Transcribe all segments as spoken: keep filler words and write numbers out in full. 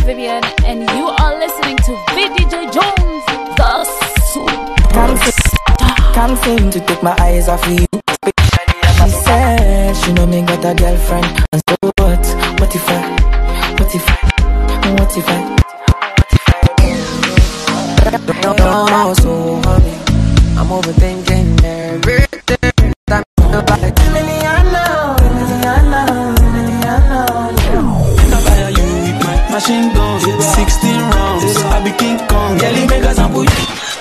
Vivian, and you are listening to V D J Jones, the Super. Can't seem, can't seem to take my eyes off you. She said she know me got a girlfriend, and so what? What if I? What if I? What if I? No, no, no, so honey, I'm overthinking everything. I'm like Liliana, Liliana, Liliana. I fire you with my machine gun, sixteen rounds. I be King Kong, Kelly makers and put.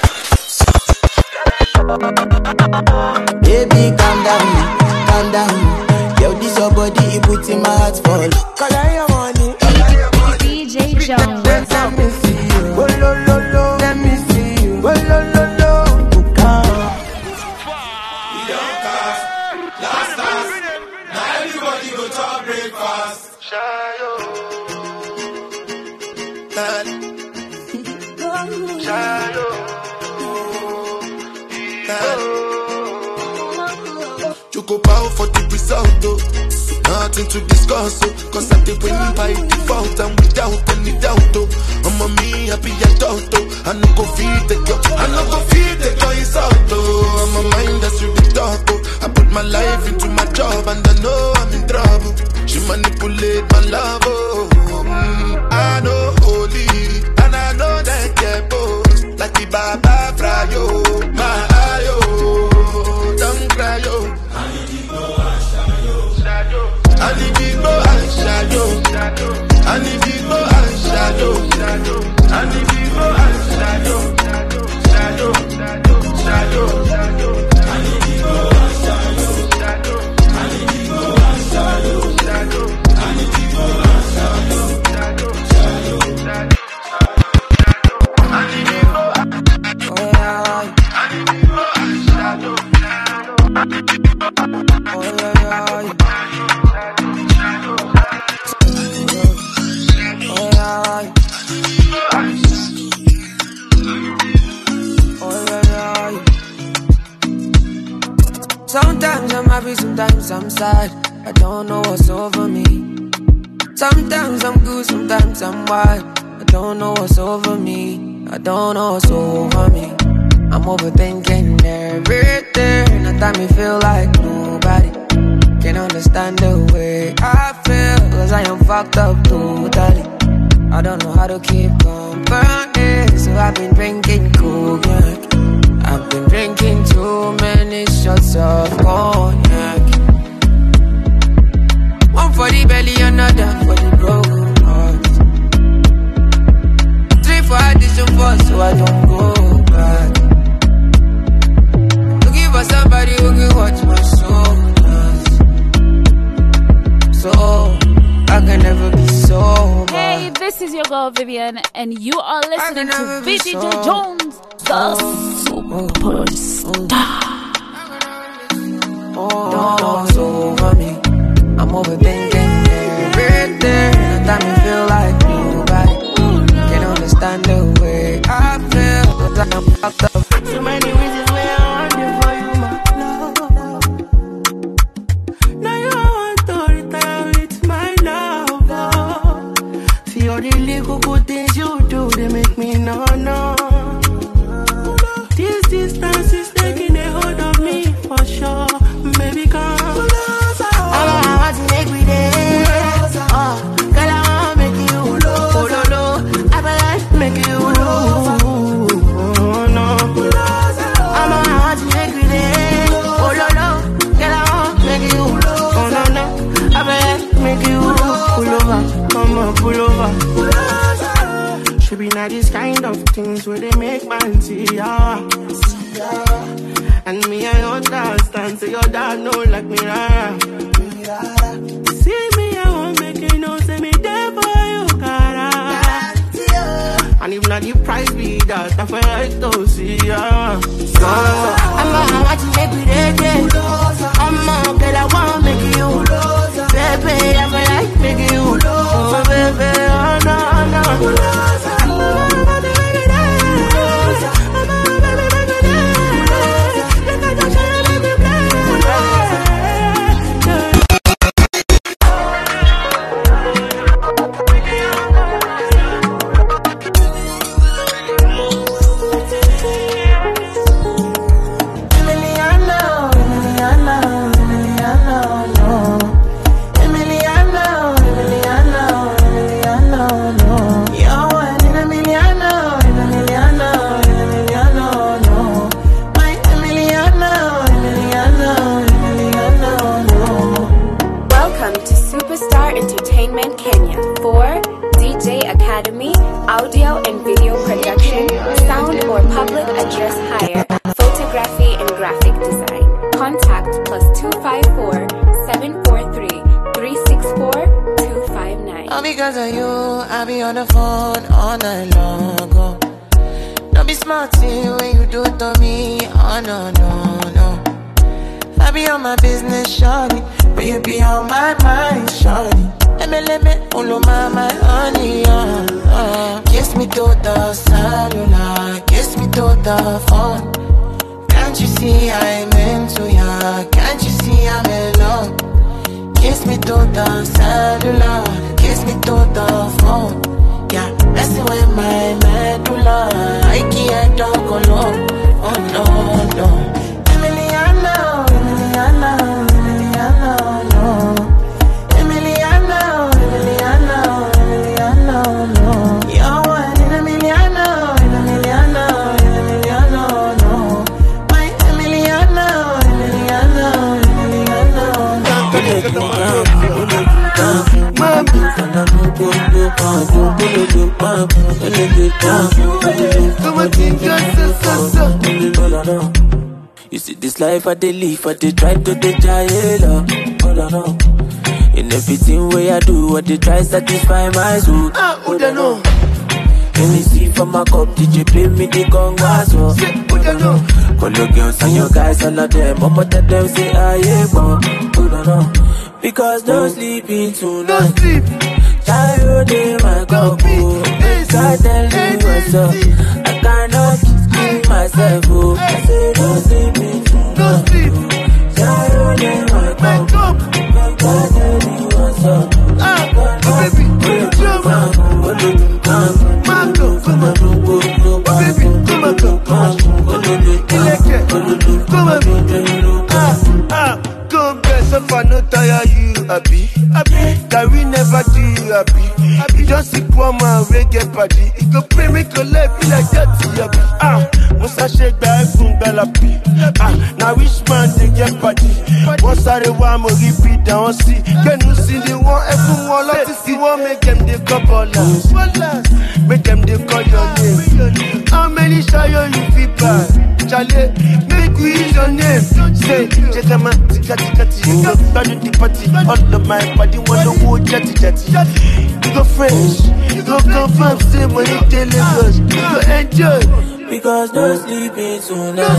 Baby, calm down, calm down. Yo, this your body, it puts in my heart fall. Cause I am on it. D J Jones. Let me see you. Oh, lo, lo, lo. Let me see you. Oh, lo, lo, lo. We don't cast, last dance. Now everybody go to breakfast. Shayo. Shayo. Choco power for the result, though. Nothing to discuss, oh. Cause I did win by default and without any doubt, oh. I'm a me happy adult, oh. I no go feed the girl, I no go feed the girl, it's out, oh. I'm a mind that's really dark, oh. I put my life into my job and I know I'm in trouble. She manipulate my love, oh. Mm, I know holy, and I know that get both. Like the Baba Frayo, my ayo, don't cry, yo. I need to go and shadow. I need to go and shadow. I need to go and shadow. Shadow, shadow, shadow. I need to go and shadow. I need to go and shadow. I need to go and shadow. Shadow, shadow. I need to go and shadow. I need to go and shadow. Oh yeah, yeah. Sometimes I'm happy, sometimes I'm sad. I don't know what's over me. Sometimes I'm good, sometimes I'm wild. I don't know what's over me. I don't know what's over me. I'm overthinking everything. At time me feel like nobody can understand the way I feel. Cause I am fucked up totally. I don't know how to keep company. So I've been drinking cognac. I've been drinking too many shots of cognac. One for the belly, another for the broken heart. Three for addition, four so I don't go back. Looking for somebody who can watch my soul dance. So I can never be sober. Hey, this is your girl Vivian, and you are listening to V D J Jones, the Superstar. Don't know what's over me. I'm overthinking everything. At time me feel like nobody can understand the way I feel. Cause I'm fucked up. So many reasons why I want you for you, my love. Now you want to retire with my love, oh. See all the little good things you do, they make me no, no. This distance is taking a hold of me for sure. Baby, come closer. I want to make me there. Oh, girl, I want to make you. Oh, no, no. I want to make you. Oh, no. I want to make me there. Oh, no, no. Girl, I want to make you. Oh, no, no. I want to make you. Pull over. Come on, pull over. Should be not these kind of things where they make man see ya. And me, I understand. Say your dad know like me, rara. See me, I won't make you know. Say me there for you, cara. And if not the price be that, I feel like to see ya. So I'm a watch you make me ready. I'm a girl, I wanna make you. Baby, I feel like making you. Oh baby, oh no, no. Kenya. four. D J Academy, audio and video production, sound or public address hire, photography and graphic design. Contact plus two five four, seven four three, three six four, two five nine. All because of you, I be on the phone all night long. Oh. Don't be smart when you do it to me. Oh no, no, no. I be on my business, shawty, but you be on my mind, shawty. Let me, let me, all my, my honey, uh, uh. Kiss me to the cellular, kiss me to the phone. Can't you see I'm into ya? Can't you see I'm in love? Kiss me to the cellular, kiss me to the phone. Yeah, messing with my medulla, I can't talk alone. Oh no, no. Emiliano, Emiliano, Emiliano, no. Emiliano, Emiliano, Emiliano, no. You're one in a Emiliano, in a Emiliano, in a Emiliano, no. My Emiliano, Emiliano, Emiliano, no. You see this life I dey live, I dey try to dey giant up. In everything way I do, I dey try satisfy my soul. Ah, who da know? Let me see from my cup, did you play me the congas? Who da know? Call your girls and your guys, all of them, I'ma tell them say I ain't born. Who da know? Because no sleeping tonight. No sleep. Child in my cup, oh. God tell me what's up. I cannot keep myself, oh. I say no sleeping tonight. No sleep. Child in my cup, God tell me what's up. Ah, oh baby, come on. Marco, come on. Oh baby, come on, come on. Ileke, come on. Ah, ah, come best if I no tire you, happy. That we never do you happy. You just see poor man reggae party. It go pray make your life be like that, happy. Ah, Musa shake the iPhone galapi. Ah, now which man they get party? Once I the one more repeat down see. Can you see the one everyone love to see one make them they couple last. Make them they call your name. How many shayo you feel bad? Charlie, make we use your name. Say, check out my tika tika tika. You go back to the party. All of my body want to go jetty jetty. You go fresh, you go confirm. Say when you tell us, you go enjoy. Because no sleeping tonight.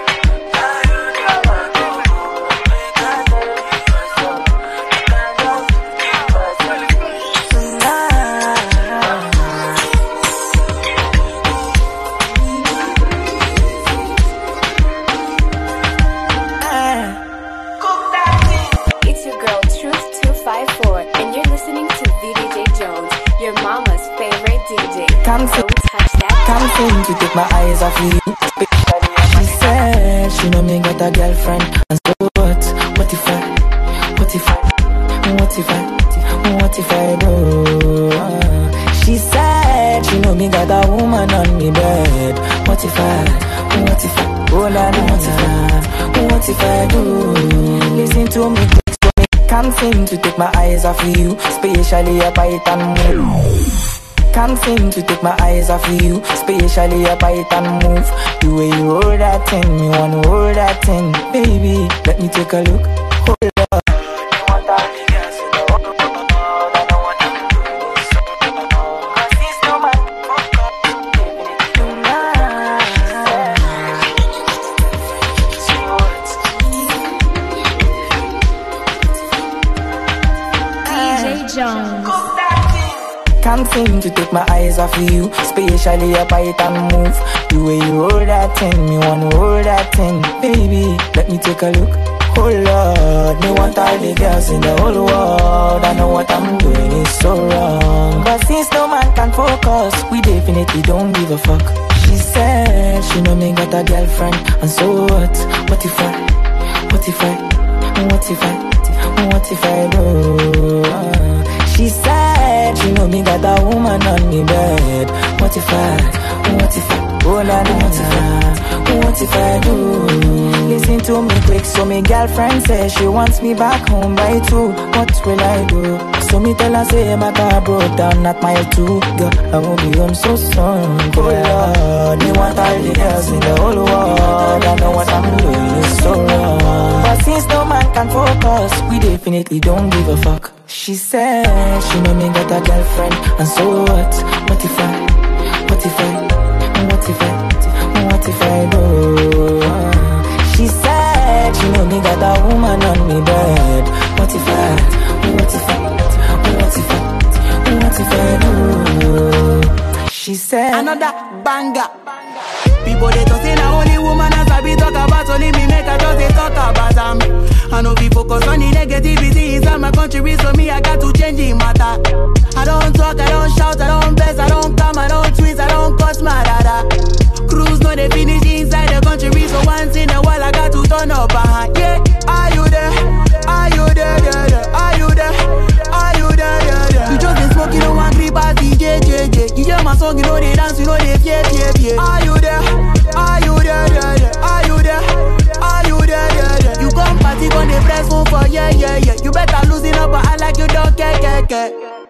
To take my eyes off you. She said she know me got a girlfriend. And so what? What if I? What if I? What if I? What if I do? She said she know me got a woman on me bed. What if I? What if I? Oh la la. What if I? What if I do? Listen to me, quick, so me can't seem to take my eyes off you. Especially a bite and move. Can't seem to take my eyes off you, especially a bite and move. The way you hold that thing, me wanna hold that thing. Baby, let me take a look. Hold up. D J Jones. Can't seem to take my eyes off you, especially a bite and move. The way you hold that thing, me wanna hold that thing. Baby, let me take a look. Oh Lord, me want all the girls in the whole world. I know what I'm doing is so wrong, but since no man can focus, we definitely don't give a fuck. She said she know me got a girlfriend, and so what? What if I? What if I? What if I? What if I do? She said she know me got a woman on me bed. What if I? What if I? Oh la la. What if I? What if I do? Listen to me quick, so me girlfriend says she wants me back home by two. What will I do? So me tell her say my car broke down at mile two. Girl, I won't be home so soon. Oh Lord, they want all the girls in the whole world. I know what I'm doing is so wrong. But since no man can focus, we definitely don't give a fuck. She said she know me got a girlfriend, and so what? What if I? What if I? What if I? What if I do? She said she know me got a woman on me bed. What if I? What if I? What if I? What if I do? She said another banger. People they talk say na only woman as I be talk about, only me make I just they talk about them. I know we focus on the negativity inside my country, so me I got to change the matter. I don't talk, I don't shout, I don't bless, I don't come, I don't twist, I don't cuss my dada. Cruise no they finish inside the country, so once in a while I got to turn up a hand. Yeah, are you there? Are you there? there, there? Are you there? Are you there? there, there? You just been smoking, no one creep as D J, J J. You hear my song, you know they dance, you know they fear, fear, fear. Are you there? Are you there? there, there? Are you there? Are you there? there, there? You come party, gon' they press phone for yeah, yeah, yeah. You better loosen up, but I like you don't care, care, care.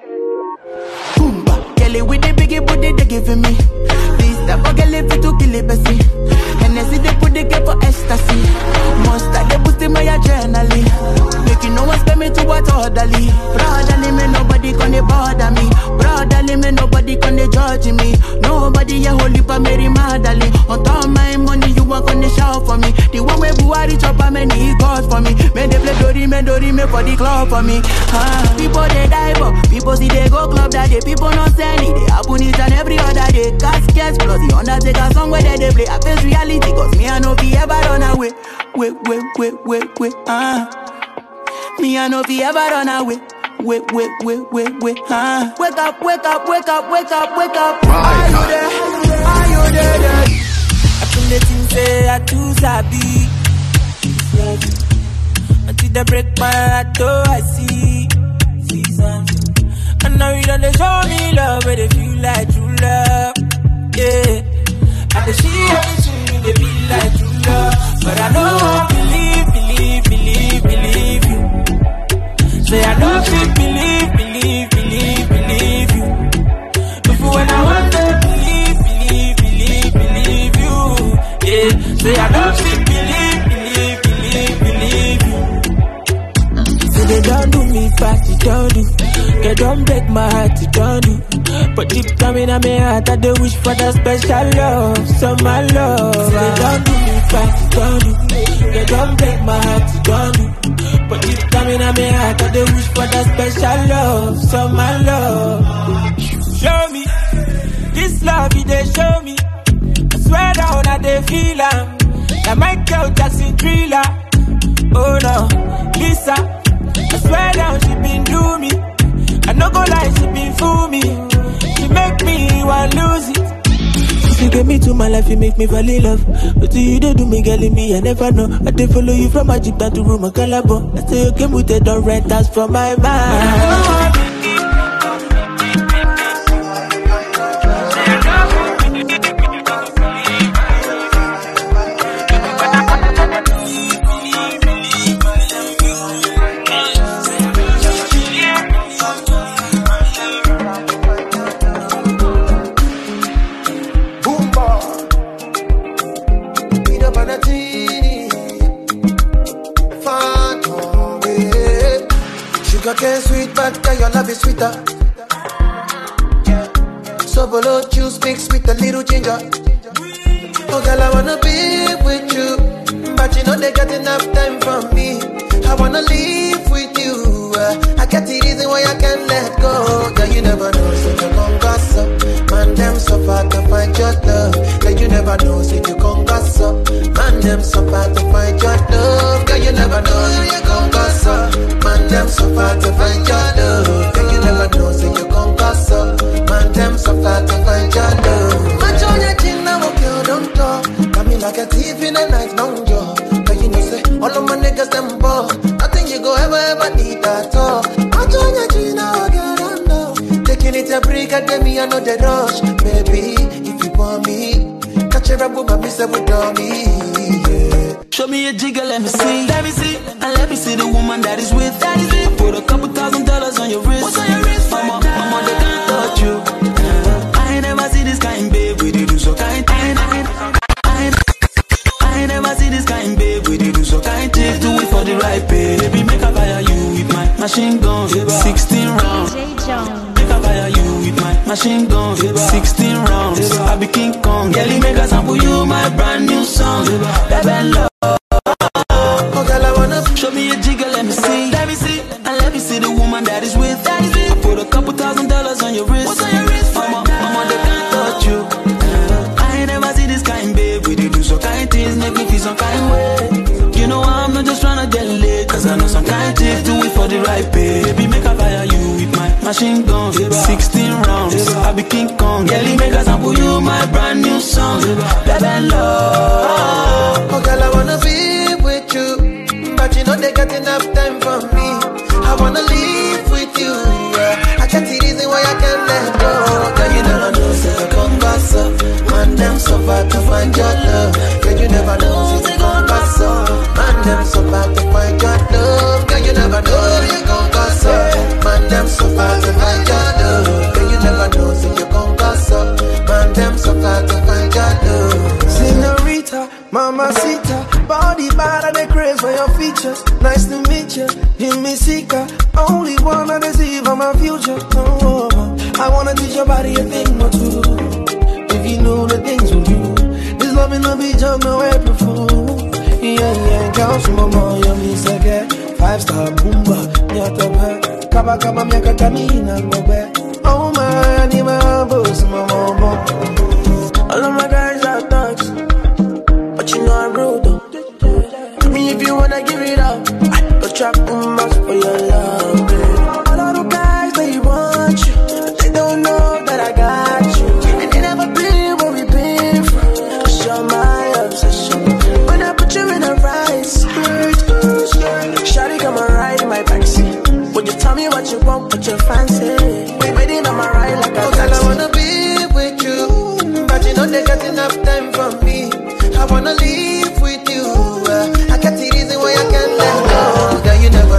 Boomba, Kelly with the biggie booty they giving me. This type of girl if you to kill it, Bessie. Hennessy they put the girl for ecstasy. Monster they boosting my adrenaline. Making no one spend me to what orderly. Brotherly me nobody gonna bother me. Brotherly me nobody gonna judge me. Nobody ya holy pa Mary Magdalene. On top of my money you want gonna shout for me. The one way Buhari chop a many God for me. May they play Dori me Dori me for the club for me. Ah, people they die but people see they go club that day. People not send it. They happen it and every other day. Caskets plus the Undertaker song where they, they play. I face reality cause me I know fi ever run away. Wait, wait, wait, wait, wait, ah. Me I know fi ever run away. Wait, wait, wait, wait, wait, ah. Wake up, wake up, wake up, wake up, wake up. Are you there? Are you there? there? I think the things say I too sabi. Until they break my heart, oh I see. And now you done they show me love, where they feel like true love. Yeah. And they see everything, they feel like true love. But I don't believe, believe, believe, believe you. Say I don't feel believe, believe, believe, believe you. Before when I want to believe, believe, believe, believe you. Yeah. Say I don't feel believe, believe, believe, believe you. Say they don't do me fast, you don't do. They don't break my heart, you don't do. But deep down in my heart, I do wish for that special love, so my love. So they don't do me fast, you don't do. They don't break my heart, you don't do. But deep down in my heart, I do wish for that special love, so my love. Show me this love, you they show me. I swear down, I they feel am. Like Michael Jackson thriller. Oh no, Lisa, I swear down, she been do me. I no go lie, she been fool me. She make me want lose it. She get me to my life, you make me fall in love. But do you do me, girl, in me, I never know. I dey follow you from Egypt down to Roma, Calabo. I say you came with the don't rent us from my mind. Sugar sweet, but girl, your love is sweeter. So below juice mixed with a little ginger. Oh girl, I wanna be with you, but you know they got enough time from me. I wanna live with you. uh, I get the reason why I can't let go. Girl, you never know, so you gon' gossip. Man, them so far to find your love. Girl, you never know, so you gon' gossip. Man, them so far to find your love. Girl, you never know, so you gon' gossip. Man, them so far to find your love. Girl, you never know, so you gon' gossip. Man, them so far to find your love. Match on your chin, now okay, don't talk. Got me like a thief in the night, long jaw. Girl, you know say, all of my niggas, them ball. Nothing you go ever, ever need at all. Match on your chin, now okay, don't know. Taking it a break, I get me, I know the rush. Baby, if you want me, catch a rap with my miss with dummy. Yeah. Show me a jigger, let me see. Let me see. And let me see the woman that is with. That is it. Put a couple thousand dollars on your wrist. right baby. Make a fire you with my machine gun. Sixteen rounds. D J Jones. Make a fire you with my machine gun. Sixteen rounds. I be King Kong. Girlie, make a sample you my brand new song. Baby love. Oh girl, I wanna Show me a jigger, let me see. Let me see. And let me see the woman that is with. That is with. I put a couple thousand dollars on your wrist. What's on your wrist? Mama, mama, they can't touch you. Uh, I ain't never see this kind, babe. We do so kind things, make me feel some kind way. You know I'm not just tryna get laid, cause I know some kind chicks do it for the right baby. Make a fire you with my machine gun. Sixteen rounds, I be King Kong. Girlie, make a sample you my brand new song. Baby love. Oh girl, I wanna be with you, but you know they got enough time for me. I wanna live with you, yeah. I can't see reason why I can't let go. Girl, you never know, say you come pass up. Man, them so far to find your love. Girl, you never know, say you come pass up. Man, them so far to find your love. Girl, you never know, you come pass up. Man, them so far to find your love. Girl, you never know, say you come pass up. Man, them so far to find your love. Senorita, mamacita, body bad and they craze for your features. Nice to meet you, Jimmy Seeker. Only one I deceive on my future. Oh, I wanna teach your body a thing or two. If you know the things we do, this love in the beach of no April Fool. Yeah, yeah, count some more, you miss again. Five star boomba, nyata kaba kaba miaka tamina ngobe. Oh my, I need my boss, my mama. All of my guys are thugs, but you know I'm rude though. I mean, if you wanna give it up, I go trap in box for your love, babe. All of the guys, they want you, but they don't know that I got you. And they never been where we been from, cause you're my obsession. When I put you in a right skirt, shawty come and ride in my backseat. Would you tell me what you want, what you fancy? Waiting on my ride like a taxi. Oh, girl, I wanna be with you, but you know they got enough time for me. I wanna live with you. uh, I can't see reason why I can't let go. Girl, you never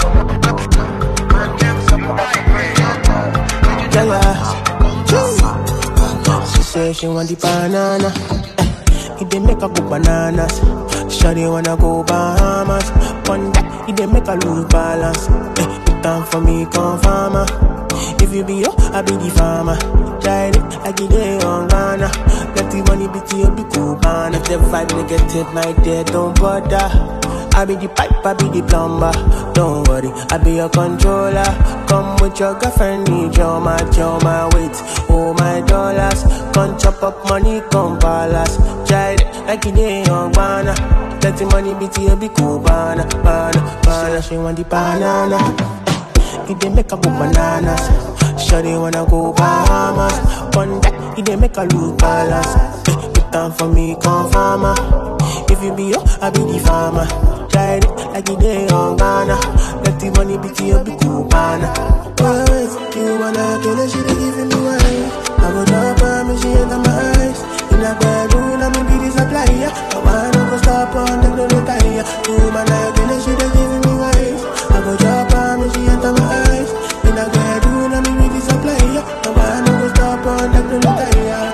know. She say she want the banana. Eh, it dey make her go bananas. Shawty wanna go Bahamas. One day, it dey make her lose balance. Eh, put down for me, come farmer. If you be yo, I be the farmer. Try it like you day on Ghana. Let the money be to you, be cool, man. If the vibe negative, my dear, don't bother. I be the pipe, I be the plumber. Don't worry, I be your controller. Come with your girlfriend, need your match, your my weight, oh my dollars. Come chop up money, come palace. Try it like you day on Ghana. Let the money be to you, be cool, banana, banana, banana. She want the banana. It dey make her go bananas. Shawty wanna go Bahamas. One day, it dey make her lose balance. Eh, put down for me, come farmer. If you be yo, I be the farmer. Try it like you day on Ghana. Let the money be to you, be cool, banana. Alright, you wanna kill her, she dey giving me wine. I go drop her, me she enter my eyes. In a bedroom, I me be the supplier. I wanna go stop on them, no retire. You wanna kill her, she dey giving me wine. I go drop her, me she enter my eyes. In a bedroom, I me be the supplier. I wanna go stop on them, no retire.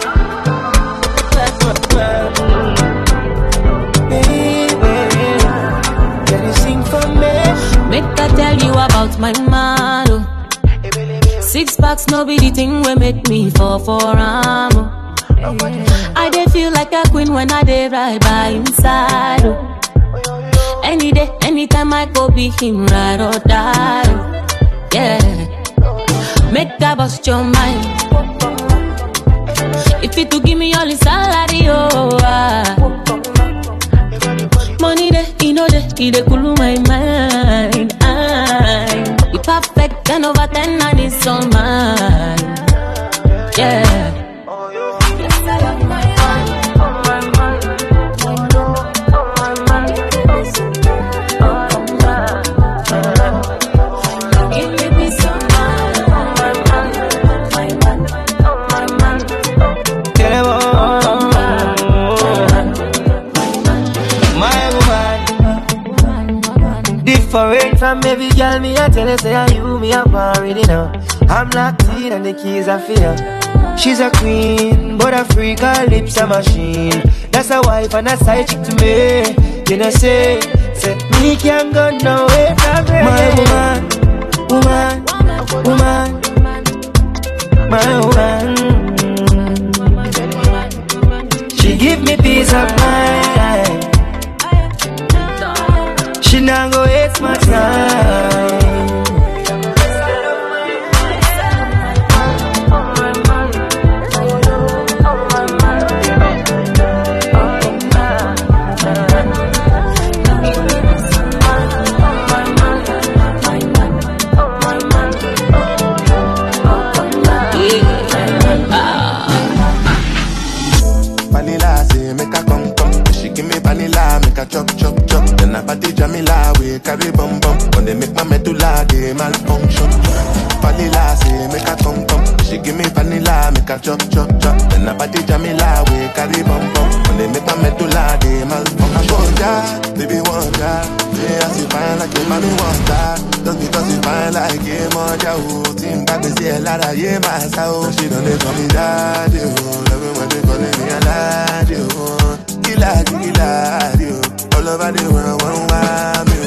Can you sing for me? Make I tell you about my man. Oh. Six packs, no be the thing we make me fall for am. I dey feel like a queen when I dey ride by inside. Oh. Any day, anytime I go be him, ride or die. Oh. Yeah, make that bust your mind. If you to give me all the salary, oh. Ah. Money there, you know there, it dey cool my mind. I, you perfect, ten over ten, and it's all mine. Yeah. Yes, I love my mind, oh my mind, oh my mind, oh my mind. Give me peace of mind, oh my mind, my mind, oh my mind. Tell them all, my woman, different from every girl me I tell her say I you me I'm already know. I'm locked in and the keys are for you. She's a queen, but a freak, her lips a machine. That's a wife and a side chick to me. You know say, say me me can't go nowhere from her. My woman, woman, woman, my woman. She give me peace of mind. She not go waste my time. Chop, chop, chop. Then I party Jamila, we carry bum bum. When they make my medulla, they malfunction. Vanilla, say, make her come come. She give me vanilla, make her chop, chop, chop. Then I party Jamila, we carry bum bum. When they make my medulla, they malfunction. I want ya, baby want ya. Yeah, I see fine like the mommy want ya. Just because you fine like a mother, oh. Team back, they say a lot of yeah, my soul. She don't they call me daddy, oh. Love it when they calling me a laddie, oh. Gila, gila, oh. All over the world, one wild me.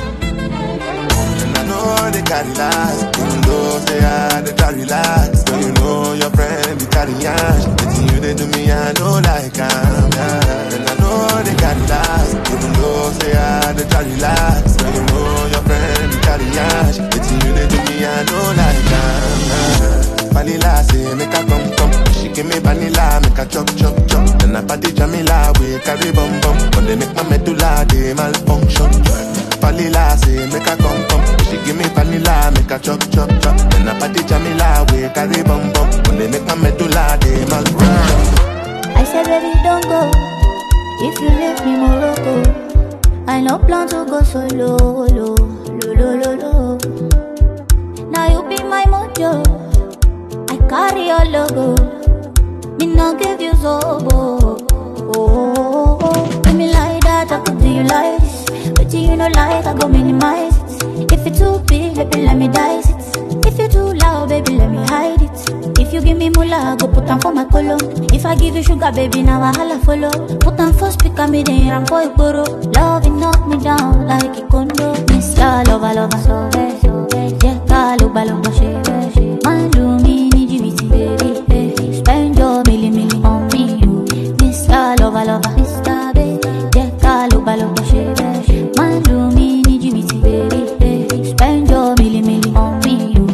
And I know they carry last. Even though they are, they carry last. So you know your friend, they carry ash. It's you, they do me, I know like I'm, yeah. And I know they carry last. Even though they are, they carry last. So you know your friend, they carry ash. It's you, they do me, I know like I'm, yeah. Vanilla, say, make her come, come. She give me vanilla, make her chop, chop, chop. Then I party Jamila, we carry bum, bum. When they make my medulla, they malfunction. Vanilla, say, make her come, come. She give me vanilla, make her chop, chop, chop. Then I party Jamila, we carry bum, bum. When they make my medulla, they malfunction. I said, baby, don't go. If you leave me Morocco, I no plan to go solo, lo, lo, lo, lo, lo. Now you be my mojo. Carry your logo, me not give you zobo. Oh, oh, oh. Give me like that, I could do you like this. But you know like, I go minimize it. If it's too big, baby, let me dice it. If you too loud, baby, let me hide it. If you give me moolah, go put on for my color. If I give you sugar, baby, now I holla follow. Put on first, pick on me, then I'm boy boro. Love it, knock me down like a condo. Miss ya, lover, lover, so bad, so bad. Yeah, call, look, look, shake, shake. Man, do me. Baby, baby, spend your milli milli on me, you. Mister Lover Lover, Mister Baby, yeah, Lover Lover, shake, man, do me, need you, baby, baby, spend your milli milli on me, you.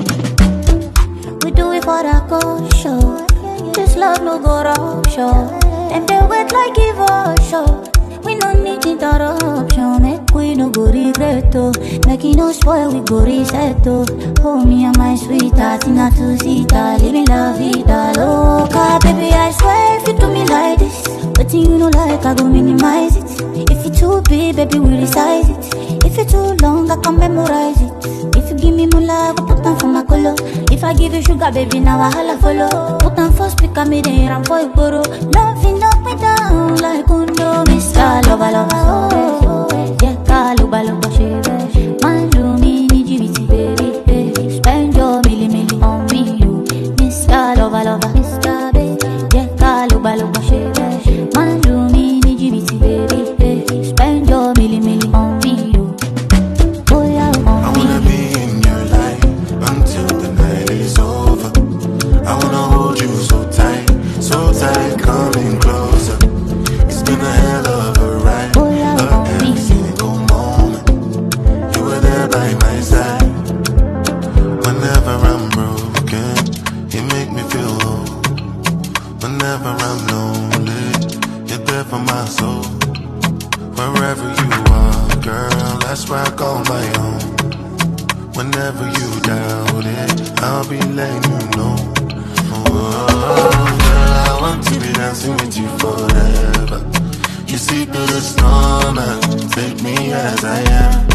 We do it for the culture, this love no go wrong, sure. And they wait like give us show. We no need interruption, make we no go regret, oh. Make it no spoil, we go reset, oh. Oh, me and my sweetheart, Tina to Zita, living la vida loca. Baby, I swear if you do me like this, but you know like I go minimize it. If it's too big, baby, we resize it. If it's too long, I can memorize it. If you give me moolah, I go put on for my color. If I give you sugar, baby, now I holla follow. Put on first, pick on me, then I'm boy boro. Loving up me down like undo, Mister Lover, lover, oh, oh, yeah, Kaluba, lover, shake, man, do me, need you, baby, baby, spend your milli, milli on me, you, Mister Lover, lover, Mister Baby, yeah, Kaluba, lover, shake, man, do me, need you, baby, baby, spend your milli, milli on me, you, oh, yeah, on I wanna me. Be in your life until the night is over. I wanna hold you so tight, so tight, coming closer. It's been a hell of a ride. Whenever I'm lonely, you're there for my soul. Wherever you are, girl, that's where I call my own. Whenever you doubt it, I'll be letting you know. Oh, girl, I want to be dancing with you forever. You see through the storm and take me as I am.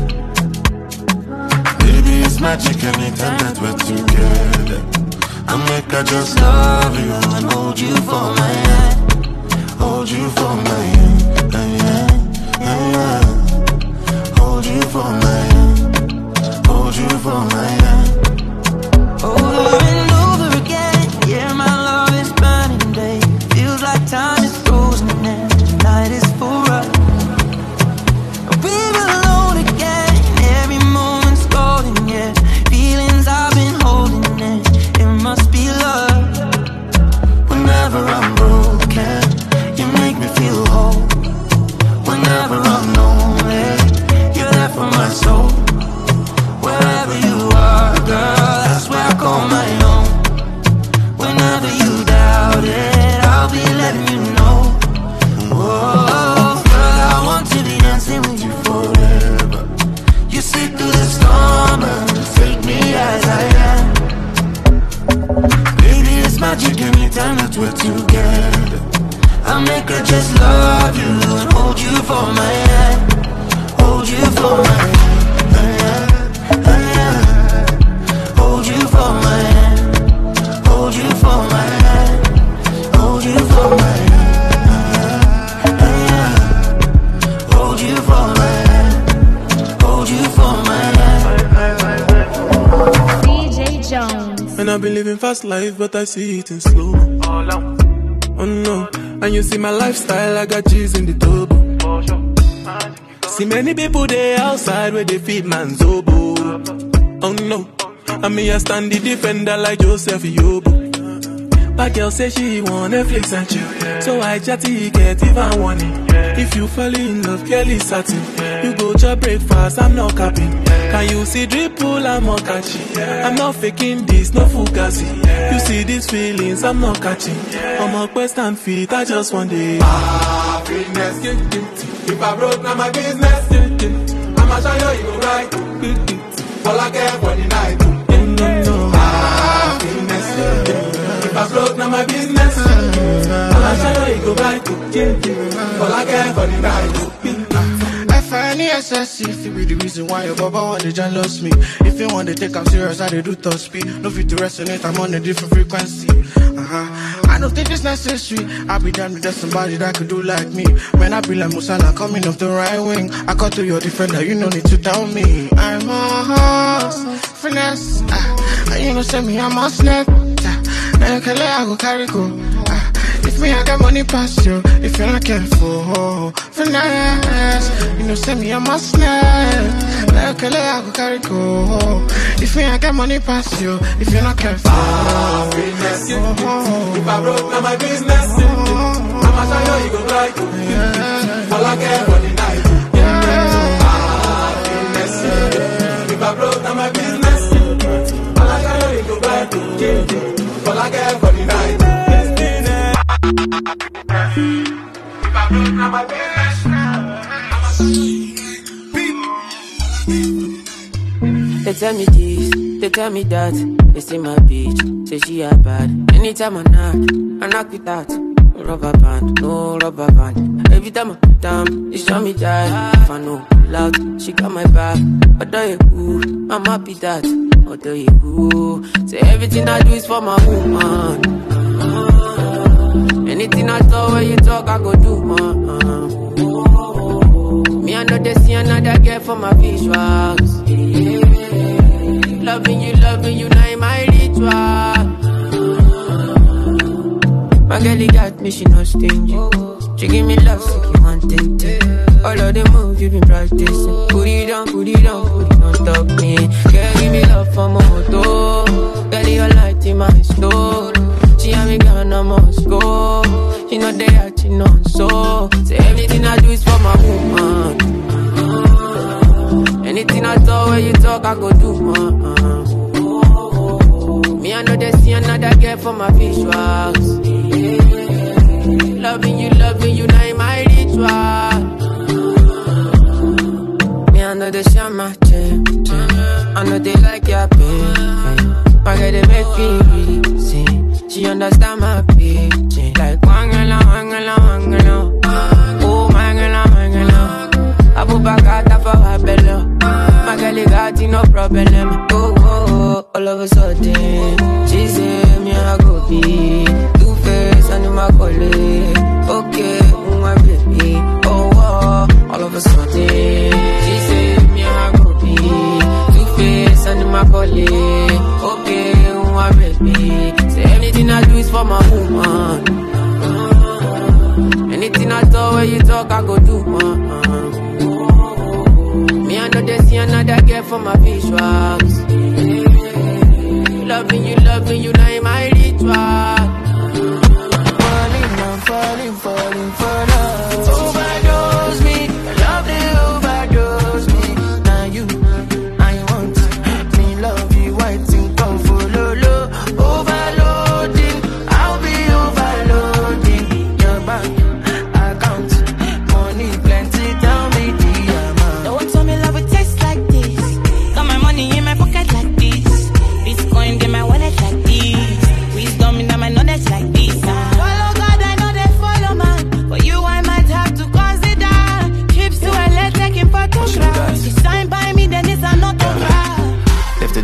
Baby, it's magic anytime that we're together. I make I just love you and hold you for my hand. Hold you for my hand, hand, hand. Hold you for my hand. Hold you for my hand. Over and over again, yeah, my love is burning day. Feels like time is frozen and the night is for us. We're alone again. that we're together. I'll make her just love you and hold you for my hand, hold you for my hand, hold you for my hand, hold you for my hand, hold you for my hand, hold you for my hand, hold you for my hand. D J Jones. And I've been living fast life, but I see it in slow. Oh no, and you see my lifestyle, I got cheese in the turbo. See many people there outside where they feed man's oboe. Oh no, and me I stand the defender like Joseph Yobo. But girl say she want Netflix and chill, so I chatty get even warning. If you fall in love, girl is satin. You go to breakfast, I'm not capping. Can you see dripple, I'm not catching. I'm not faking this, no fugazi. You see these feelings, I'm not catching. I'm a quest and feet, I just want it. Ah, fitness, if I broke, now my business. I'ma show you, you go right. All I care for the night. Ah, fitness, if I broke, now my business. I'ma show you, you go right. All I care for the night. F N E S S if you be the reason why your baba want to jealous me. If you want to take I'm serious, I do top speed. No fit to resonate, I'm on a different frequency. Uh-huh. I don't think it's necessary. I'll be down with somebody that could do like me. When I be like Musala coming off the right wing, I cut to your defender, you no need to down me. I'm a horse, finesse. Uh, you know, send me, I'm a snap. Uh, now you can let I go carry go. Uh, If me, I got money past you. If you're not careful, finesse. You know, send me a must snap. Like a lay, I go carry go. If me, I got money past you. If you're not careful, ah, finesse. Oh, if I broke, now my business. Oh, I'ma show you, you go right. Yeah. All I care for the night. Yeah. Ah, finesse. If I broke, now my business. All I show you, you go right. Yeah. All I care for the night. If I broke, now my business. They tell me this, they tell me that. They say my bitch, say she a bad. Anytime I knock, I knock it out. No rubber band, no rubber band. Every time I put down, they show me that. If I know loud, she got my back. Although you cool, I'm happy that. Although you cool, say everything I do is for my woman. Anything I talk, when you talk, I go do, man. Uh, me, I know they see another girl for my visuals. Yeah. Loving you, loving you, now in my ritual. My girl, got me, she not stingy. She give me love, so you want it. All of the moves you been practicing. Put it down, put it down, put it on top me. Girl, give me love for my moto. Girl, your light in my store. She and me gonna must go. She know they acting on so. Say everything I do is for my woman. Anything I talk, when you talk, I go do, man. Me, I know they see another girl for my visuals. Yeah. Loving you, loving you, now in my ritual. Me, I know they share my chain. I know they like your pain. My girl, they make me really sing. She understand my pitching. Like, wangala, wangala, wangala. Oh, wangala, wangala. I put back out for her belly. My girl, got no problem. Oh, oh, oh, all of a sudden, she say, me, I go be Two-Face and my colleague. Okay, my baby. Oh, oh, all of a sudden, she say, me, I go be Two-Face and my colleague. Okay, my baby. Say anything I do is for my woman. Anything I talk, when you talk, I go do, man. Me, I know they see another girl for my visuals. Loving you, loving you, now in my ritual. Falling, I'm falling, falling for love. Overdose me, love they overdose me. Now you, I want me, love you, white and come follow low. Overloading, I'll be overloading. Your bank account, money plenty, tell me the amount. No one told me love would taste like this. Got my money in my pocket like this. Bitcoin in my wallet like this. Wisdom in my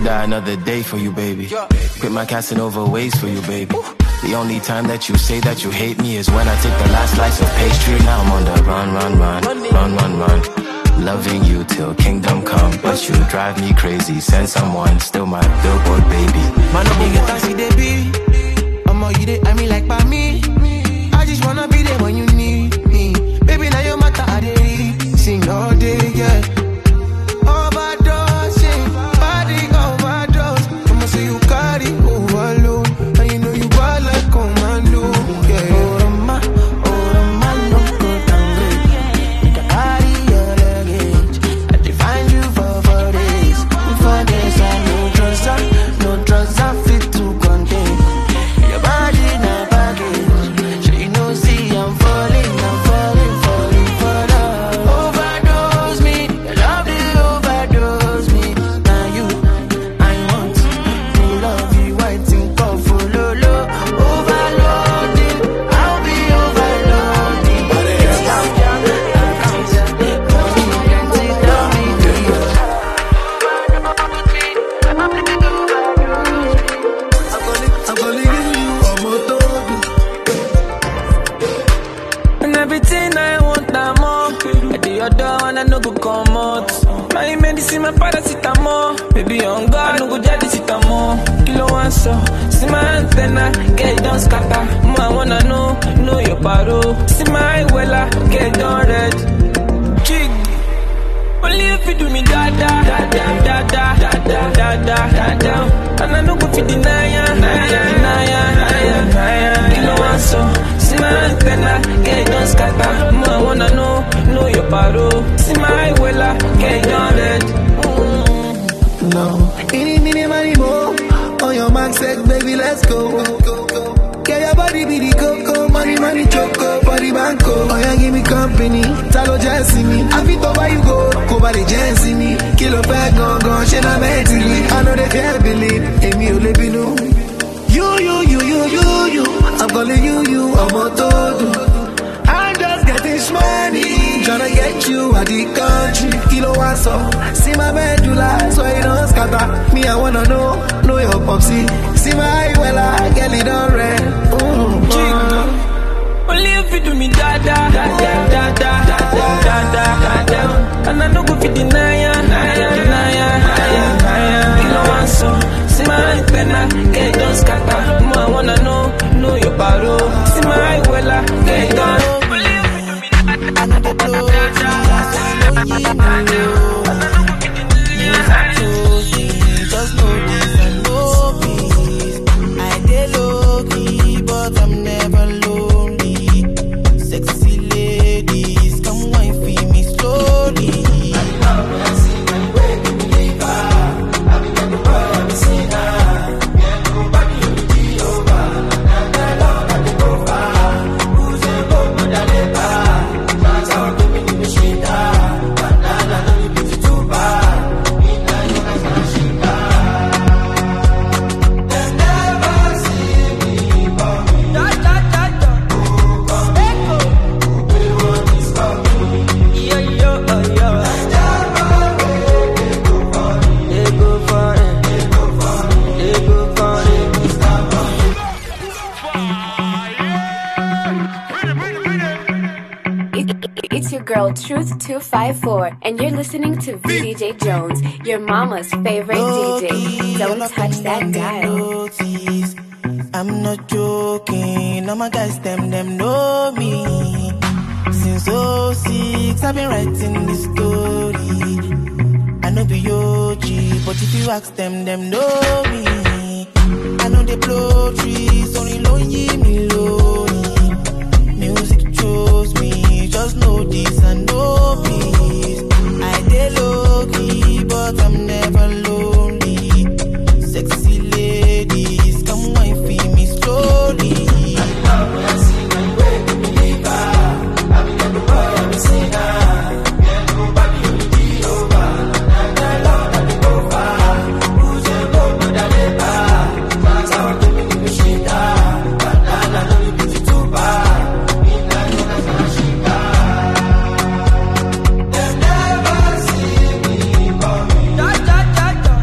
die another day for you, baby. Quit my Casanova ways for you, baby. The only time that you say that you hate me is when I take the last slice of pastry. Now I'm on the run, run, run, run, run, run. Loving you till kingdom come, but you drive me crazy. Send someone, still my billboard baby. Man, no you get taxi, they be. I'm all you they, I mean like by me. I just wanna be there when you need me. Baby, now your matter, I dey sing all day, yeah. Overdose, yeah. Body overdose. I'ma say you carry overload. And you know you bad like commando, yeah. Oh, Rama, oh, Rama, no go down, baby. You can carry your luggage. I define you for four days. For days, I no trouser, no trouser fit to contain. Your body now baggage. So you know, see, I'm falling, I'm falling, falling for love. Overdose me, your love they overdose me. Now you, I want to love you, waiting for follow low. Overloading, I'll be overloading. It's down, down, I count ya. Money, plenty, tell me, do you? I'm gonna give you a motor. And everything I want, I'm on. At the other one, I no go come out. My medicine, my paracetamol. Baby, on God, I no go jadi sitamol. Kilo one so, see my antenna, get it done scatter. More I wanna know, know your paro. See my wella, get it done red. Jig. Only if you do me da da da da da da da da da da da. And I no go fit deny ya, deny ya, deny ya, deny ya. Kilo one so, see my antenna, get it done scatter. More I wanna know, know your paro. See my wella, get it done red. No, any mini money more. On your mark, said baby, let's go. Get your body be the coco, money, money, choco, body banco. Oh yeah, give me company, talo just me. I fit over you go, go by the Jesse me. Kilo bag gone, gone, shit I'm mentally. I know they can't believe, and me only be no. You, you, you, you, you, you. I'm calling you, you, I'm a todo. I'm just getting money, tryna get you out the country. Kilo one so, see my medulla, so you don't scatter. Me, I wanna know, know your popsy. See my well, I get it on red. Ooh, uh. Only if you do me da da da da da da da da da da. And I no go fit deny ya, deny ya, deny ya, deny ya. Kilo one so, see my antenna, get it on scatter. More I wanna know, know your paro. See my well, I get it on. I know the blow, I know you know. You have to see, just know this and know peace. I dey low key, but I'm never lonely. Sexy ladies, come wine for me slowly. I see my way, believe her. I be the boy, I'm seeing her. Can't go back to the over. I love that they go far. Who's a boat, but I live. Girl Truth two five four, and you're listening to V D J Jones, your mama's favorite D J. Don't touch that dial. I'm not joking, all my guys, them, them know me. Since oh six, I've been writing this story. I know be O G, but if you ask them, them know me. I know they blow trees, only lonely me lonely. Music chose me, just know this and know peace. I dey low key, but I'm never lonely. Sexy ladies, come wine for me slowly. I see my way, believe her. I be the boy, I'm seeing her. Can't go back to the over. And I love that they go far. Who's a boat, but I live her. That's how I do me in the shit. But I know you be too bad. Them never see me coming.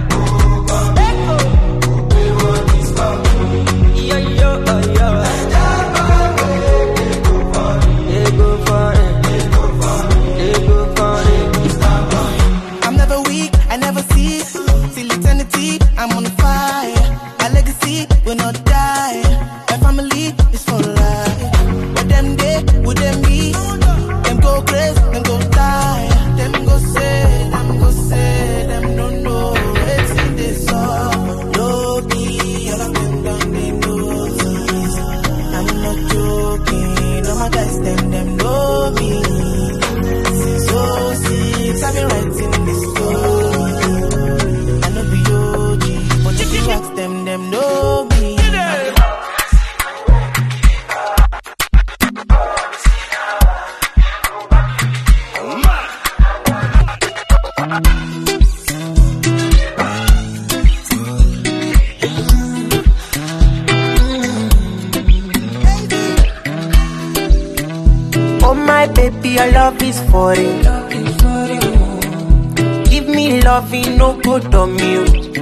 I'm on fire. My legacy will not die. My family is for life. But them day, would them be? Them go crazy, them go die. Them go say, them go say, them don't know. It's in this song. Low key, all of them don't need notice. I'm not joking. All my guys, them, them know me. Since oh six, I've been writing this story. I know be O G, but if you ask them, them know me. Oh my baby, your love is for it. Give me loving, no good on me.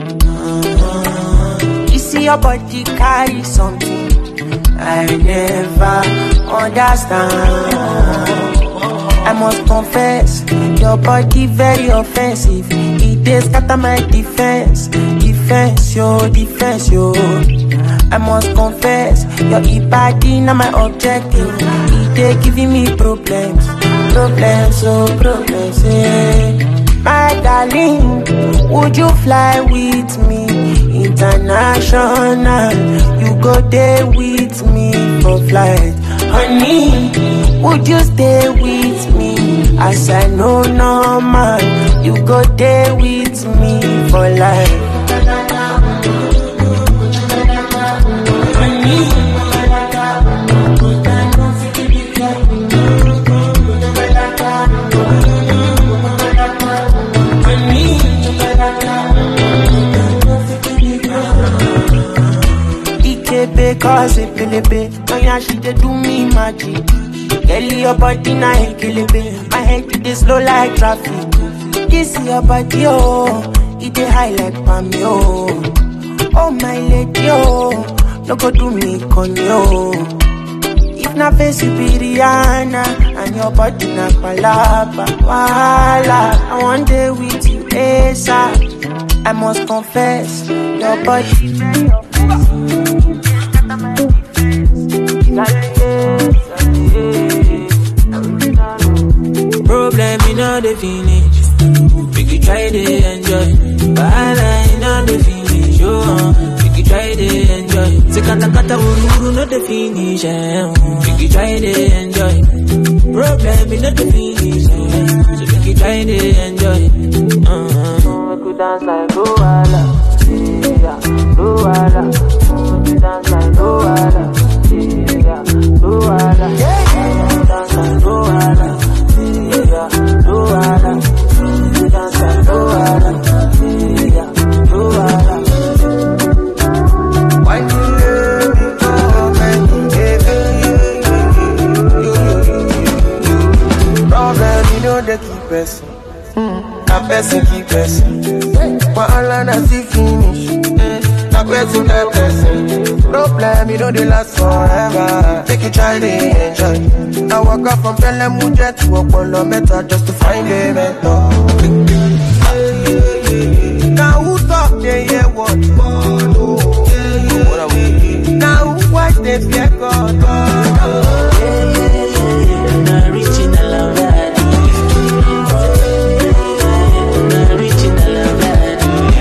You see your body carry something I never understand. I must confess, your body very offensive. It is scatter my defense, defense, yo, defense, yo. I must confess, your body not my objective. It is giving me problems, problems, oh problems, yeah. My darling, would you fly with me international? You go there with me for flight, honey. Would you stay with me? As I know no man, you go there with me for life. Because it belebe, oh yeah, she dey do me magic. Girl, your body na ekelebe, my head it dey slow like traffic. This your body, oh, it dey high like palm, oh. Oh my lady, oh, no go do me conyo. If na face you be Rihanna, and your body na palapa, wala. I want day with you, ASAP. I must confess, your body. Problem in all the finish. We could try to enjoy. But I know the finish. Oh, we could try to enjoy. Sekata kata uru uru not the finish. We could try to enjoy. Problem in all the finish. So we could try to enjoy. Uh-huh. We could dance like Luala. Yeah, Luala. We could dance like Luala. Yeah, Luala. Yeah, dance like Luala. Yeah, Luala. Dance like Luala. Yeah, Luala. Why you let me go, baby? Problem, you know they keep pressing. A person keep pressing. But all I see finish. A person keep pressing. Problem, you know they last forever. Take it, try to enjoy. I walk up from Pelemujet to Apollo Meta just to find a mentor. Now who talk, they hear what? Now who watch, they fear God. Not reaching a love that. Not reaching a love that.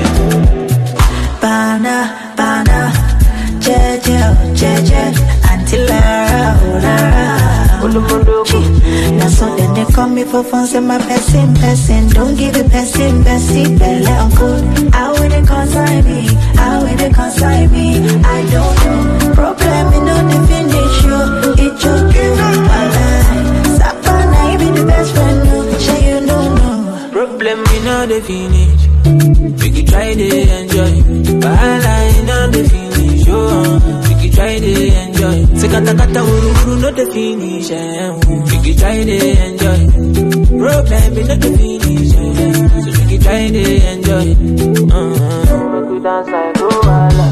Bana, bana, jeje, jeje, until Lara, now so then they call me for fun, say my person, person. Don't give it person, person, belly uncle. How will they consign me? How will they consign me? I don't know. Problem in on the finish, you. It's okay, my life. Sapana, you be the best friend, no. Sure you don't know. Problem in all the finish. We could try to enjoy. But I ain't on the finish, oh. We could try to enjoy. Sekata kata uru uru not the finish, eh. We could try to enjoy. Problem in all the finish, eh. So we could try to enjoy. Uh-huh. We could dance like Luala.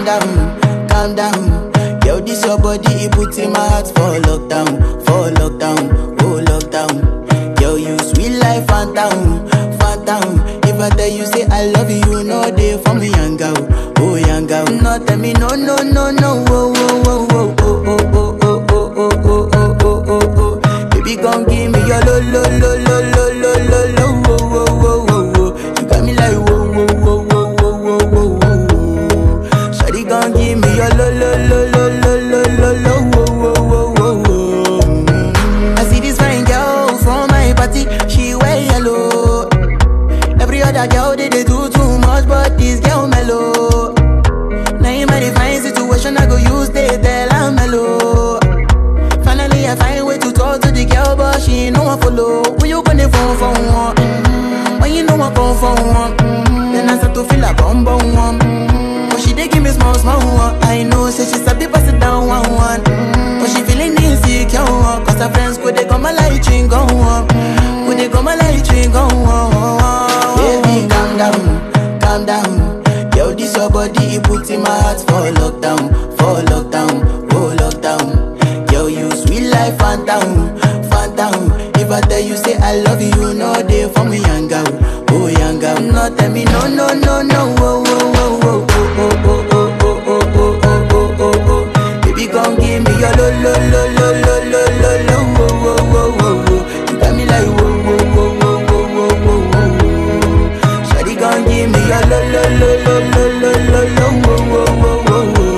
down, calm down. Yo, this your body, it puts in my heart for lockdown, for lockdown, oh lockdown. Yo, you sweet life, phantom, phantom. If I tell you say I love you, you know they for me, young girl, oh young girl. No, tell me no, no, no, no, oh, oh, oh, oh, oh, oh, oh, oh, oh, oh, oh, oh, oh, oh. Baby, come give me your lo, lo, lo, lo, lo, lo, lo, lo, oh, oh, oh, oh, oh. You got me like whoa, whoa, whoa, whoa, whoa, whoa, whoa, whoa. Shawty, come give me your lo, lo, lo, lo, lo, lo, lo, lo, oh, oh, oh, oh, oh. I see this fine girl from my party, she wear yellow. Every other girl they, they do too much, but this girl mellow. Now in my divine situation, I go use they tell I'm mellow. Finally I find way to talk to the girl, but she ain't no one follow. When you gonna phone for one? Mm-hmm. When you know I come for one? Mm-hmm. Then I start to feel a bum bum one. Mm-hmm. But she dey give me small small one. I know, say she sabi pass it down one one. Mm-hmm. But she feeling insecure, cause her friends could they come my light ring go on. Could they come my light ring go on. Baby, calm down, calm down. Yo, this your body, it puts in my heart for lockdown, for lockdown, oh lockdown. Yo, you sweet life, phantom, phantom. If I tell you say I love you, you know they for me, young girl, oh young girl. No, tell me no, no, no, no, oh, oh, oh, oh, oh, oh, oh, oh, oh, oh, oh, oh, oh, oh. Baby, come give me your lo, lo, lo, lo, lo, lo, lo, lo, oh, oh, oh, oh, oh. You got me like whoa, whoa, whoa, whoa, whoa, whoa, whoa, whoa. Shawty, come give me your lo, lo, lo, lo, lo, lo, lo, lo, oh, oh, oh, oh, oh.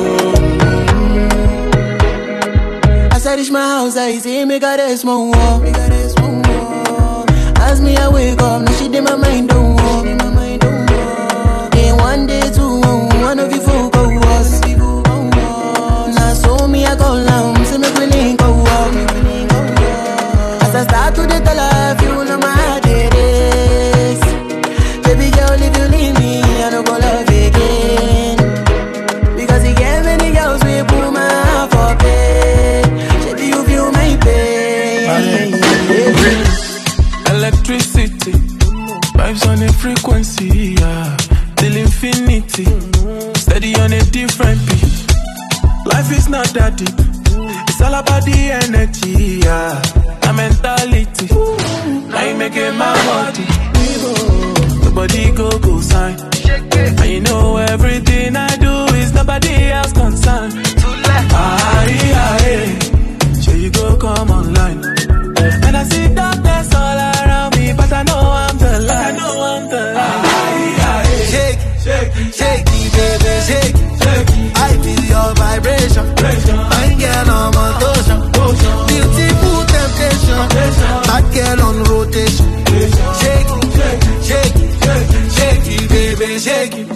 As I reach my house, I see me got a small wall. As me I wake up, now she did my mind don't walk. Then one day two, one of you folk go was. Now so me I go down, see me feeling go up. As I start to the life, you know my heart it is. Baby girl, if you leave me, I don't go love again. Because you gave many girls we put my heart for pain. Baby, you feel my pain. Electricity, vibes on a frequency, yeah. Till infinity, steady on a different beat. Life is not that deep, it's all about the energy, yeah. The mentality, now you making my body. The body go go sign, and you know everything I do is nobody else concerned. Ah, yeah, yeah. So you go come online, and I see darkness all around me, but I know I'm the light. I know I'm the light. Shake, shake, shake it, baby, shake, shake. I feel your vibration. Fine girl on motion, beautiful temptation. Hot girl on rotation. Shake it, shake it, shake it, baby, shake it.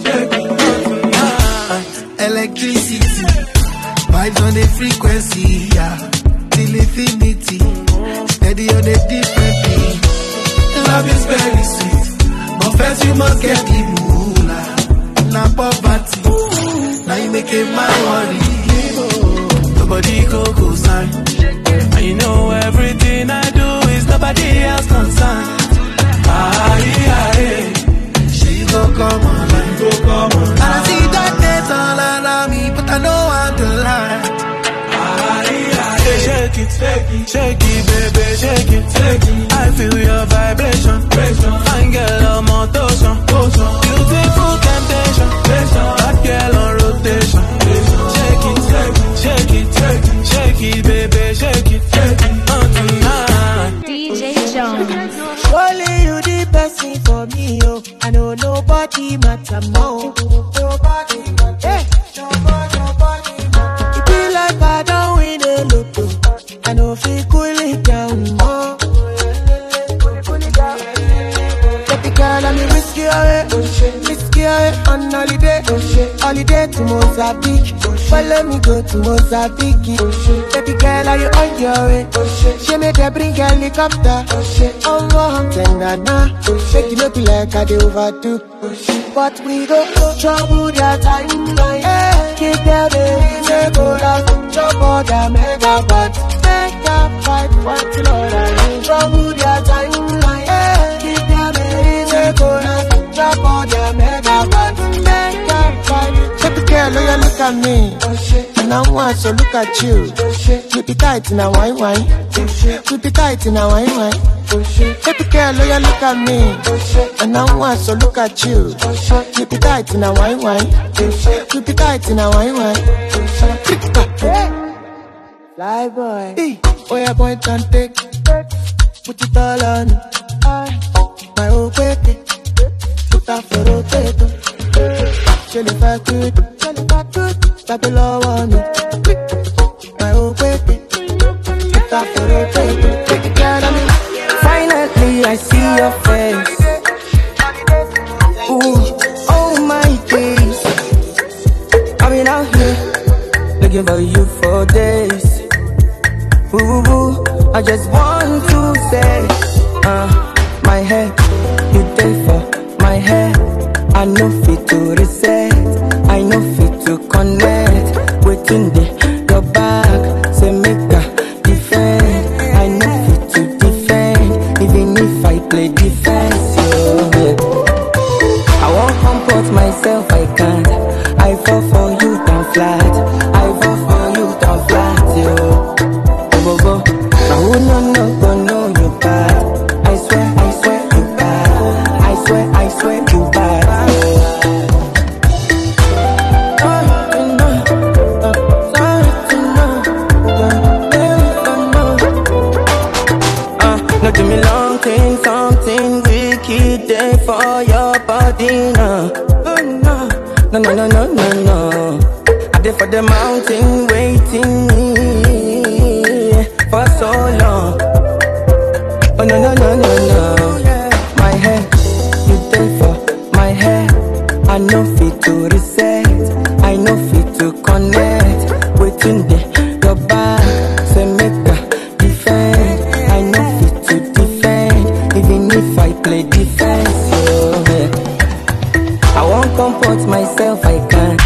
Electricity, vibes on the frequency, yeah. Till infinity, steady on a different beat. Love is very sweet, but first you must get the moolah. Now poverty, now you make it my worry. Nobody go go sign, and you know everything I do is nobody else concerned. Ah, yeah, yeah. She go come on, go come on. And I see darkness all around me, but I know I'm the light. Shake it, shake it, shake it, baby, shake it, shake it. I feel your vibration, fine girl on motion, beautiful temptation, hot girl on rotation. Shake it, shake it, shake it, shake it, baby, shake it, on tonight. D J Jones. Only you the best thing for me, yo. I know nobody matter more. Nobody matter. Hey. Nobody, nobody matter. It be like I don't win the lotto. I know if you cool it down more. Baby girl, I'm risky away, risky away on holiday, holiday to Mozambique. Follow me go to Mozambique. Baby girl, are you on your way? She made her bring helicopter. Oh, I'm tender now. Make you look like I do overdo. But we go trouble that timeline. Hey, keep that baby, say go down. Trouble that mega but make that fight, what you know that you trouble that timeline. Hey, keep that baby, say go down. Trouble that mega but make that fight. Baby girl, oh, you look at me. And I want to look at you. Keep it tight in a wine wine. Keep it tight in a wine wine. Baby girl, you look at me. And I want to look at you. Keep it tight in a wine wine. Keep it tight in a wine wine. Fly boy. Hey. Oh yeah, point and take. Put it all on. My own baby. Put that for rotator. Chill if I could. Stop the law on me. My own baby. Put that for rotator. Take it down on me. Finally I see your face. Ooh, oh my days. I've been out here looking for you for days. Ooh, ooh, I just want to say, uh, my head, you there for my head. I know fit to reset, I know fit to connect. Waiting there, your back, say make a defend. I know fit to defend, even if I play defense. Yeah. I won't comport myself, I can't. I fall for you down flat. I fall for you down flat, yo. Go go, now who no no go know you bad. I swear, I swear you bad. I swear, I swear you bad. Uh, no do me long thing, something wicked day for your body now. Oh no, no no no no no no. I did for the mountain waiting for so long. Oh no no no no no. My head, you there for my head. I know fit to reset, I know fit to connect. Waiting there, your back, say make a defend. I know fit to defend, even if I play defense. Oh, yeah. I won't comport myself, I can't.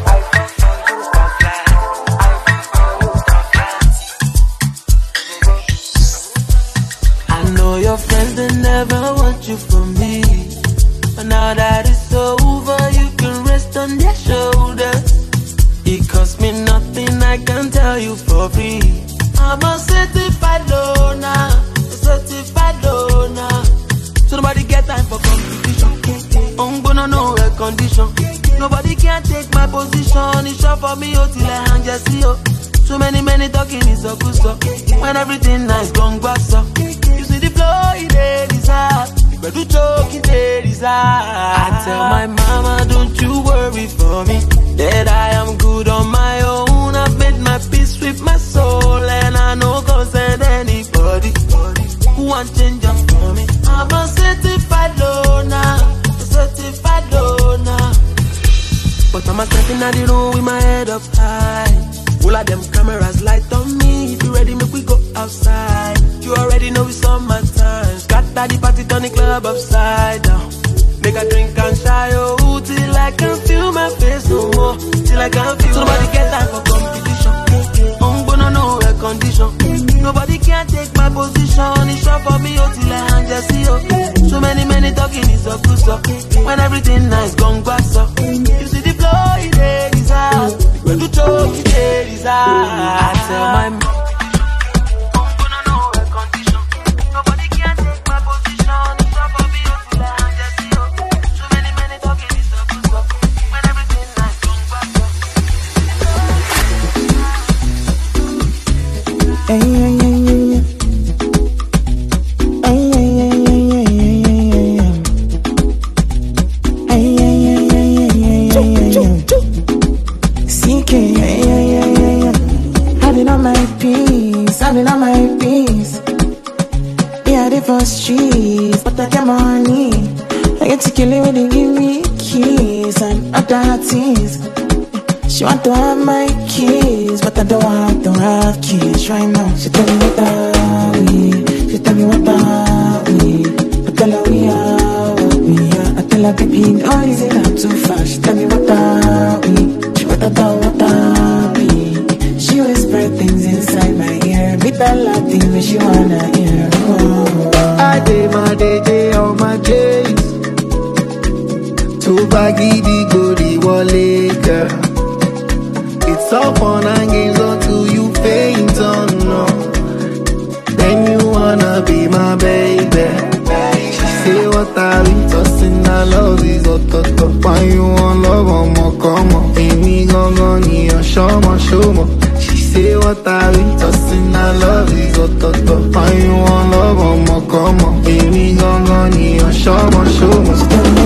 Your friends, they never want you for me. But now that it's over, you can rest on their shoulders. It cost me nothing, I can tell you for free. I'm a certified loner, a certified loner. So nobody get time for competition. I'm gonna know a condition. Nobody can take my position. It's short for me, oh, till I hang just see, oh. So many, many talking is so good stuff. When everything nice, gone back so. You see the flow, it is desire. You better choke, it is desire. I tell my mama, don't you worry for me, that I am good on my own. I've made my peace with my soul, and I know concern anybody who wants change up for me. I'm a certified loner, a certified loner. But I'm a stepping out the room with my head up high. All of them cameras light on me. If you ready, make we go outside. You already know it's summertime. Scatter the party, turn the club upside down. Make a drink and shy, oh, till I can feel my face no more. Till I can feel. So nobody get time for competition. I'm gonna know a condition. Nobody can take my position. It's short for me, oh, till I hang just see, oh. So many, many talking is so good, so. When everything nice, gone back, so. You see the flow, it is desire. When you talk, it is desire. I tell my mom. Hey, hey, hey, hey, hey. Hey, hey, hey, hey, hey, hey, hey, hey, hey, hey, hey. C K, hey, hey, hey, hey, hey. I've been on my peace, I've been on my peace. Yeah, the first streets, but I get money. I get to kill it when they give me keys and other things. She want to have my kids, but I don't want to have kids right now. She tell me what are we, she tell me what are we. I tell her we are what we are. I tell her baby, no, is it not too far? She tell me what are we, she what about what are we. She whisper things inside my ear, me tell her things that she wanna hear. Oh. I did my day, day on my case. Too baggy, the goody wallet, girl. It's all fun and games until you faint, oh no. Then you wanna be my baby. She say what I be tossing, I love is a toto. Why you want love, I'm a come on. Amy gon' gon' need a show my show my. She say what I be tossing, I love is a toto. Why you want love, I'm a come on. Amy gon' gon' need a show my show my.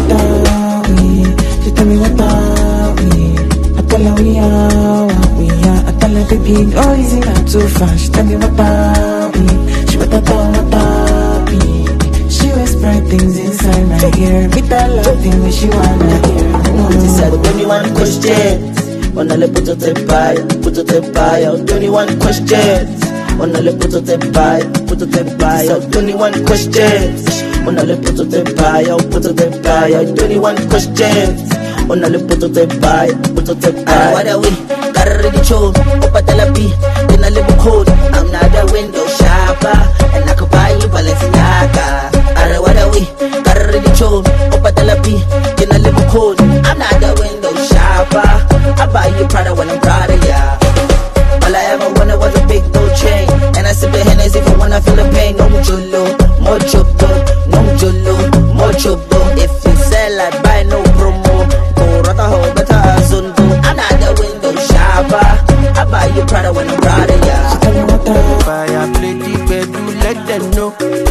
She tell me what about me. I tell her we are what we are. I tell her baby, oh easy not too fast. She tell me what about me. She better tell what about me. She whisper things inside my ear. Me tell her thing when she wanna hear. She said twenty-one questions. Wanna le put it by, put it by. twenty-one questions. Wanna le put it by, put it by. twenty-one questions. Wanna le put it by, put it by. twenty-one questions. Wanna le put it by, put it by. What are we? Got already chose. Up at the B, then I live a code. I'm not a window shopper, and I could buy you Balenciaga. Alright, what are we? Got already chose. Up at the B, then I live a code. I'm not a window shopper. I buy you Prada when I'm proud of ya. All I ever wanted was a big gold chain, and I sip the Hennessy for when I feel the pain. No jolo, more choco, no jolo, more choco. If you sell, I buy no promo. Go rata ho, better azundo. I'm not the window shopper. I buy you Prada when I'm proud of ya. So tell me what the fire play the bedroom, let them know.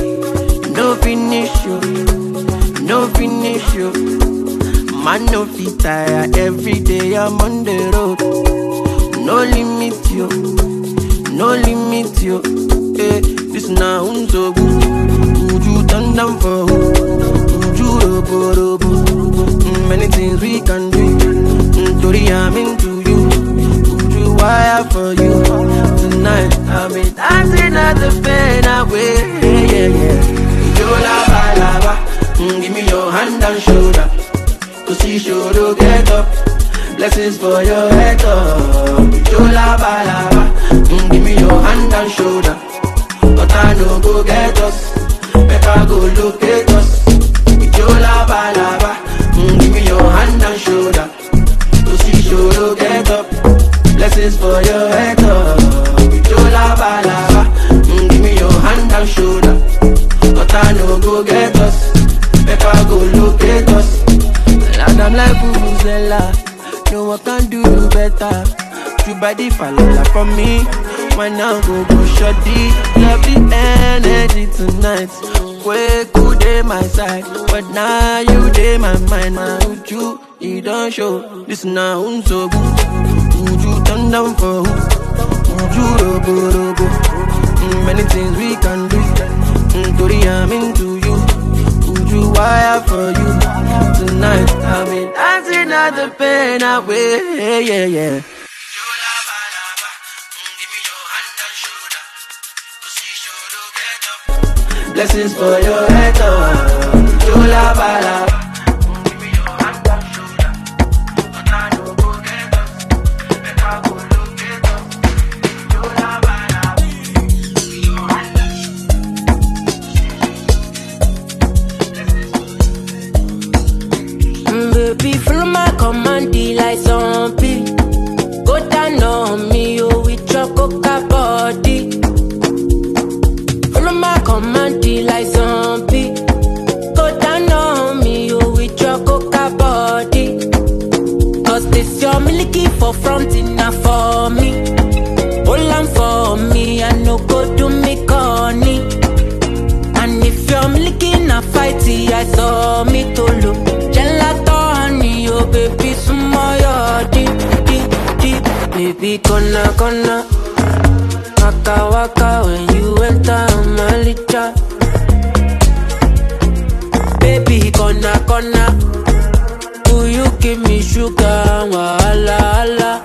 No finish you, no finish you. Man no fit tire, every day I'm on the road. No limit you, no limit you. Eh, this now unso good. Would you turn down for who? Would you robo robo? Mm, many things we can do. Mm, Tori, I'm into you. Would you wire for you? Tonight I'll be dancing at the pen away. Yeah, yeah, yeah. You lava lava. Mm, give me your hand and shoulder. Cause she should get up. Blessings for your head up. You lava lava. Mm, give me your hand and shoulder. But I know go get us. Better go locate us. You lava lava. Mm, give me your hand and shoulder. Cause she should get up. Blessings for your head up. You lava lava. Mm, give me your hand and shoulder. But I know go get us. Better go locate us. And I'm like Vuvuzela. No one can do you better. You body fall for me. Why now go go shorty? Love the energy tonight. Where could they my side? But now you they my mind. Now with you, you don't show. This now so good. Would you turn down for who? Would you robo robo? Mm, many things we can do. Mm, Tori, I'm into you. Would you wire for you? Tonight I'll be dancing at the pen away. Yeah, yeah, yeah. Blessings for your head up. You lava lava. Baby, follow my command, like zombie. Go down on me, oh, with your coca body. Follow my command, like zombie. Go down on me, oh, with your coca body. Cause this your milky for front enough for me. Hold on for me, I no go do me corny. And if you're milky na fighty, I saw me to look. Baby, sumoyo deep, deep, deep. Baby, gonna, gonna waka, waka when you enter my licha. Baby, gonna, gonna will you give me sugar, wala, wala.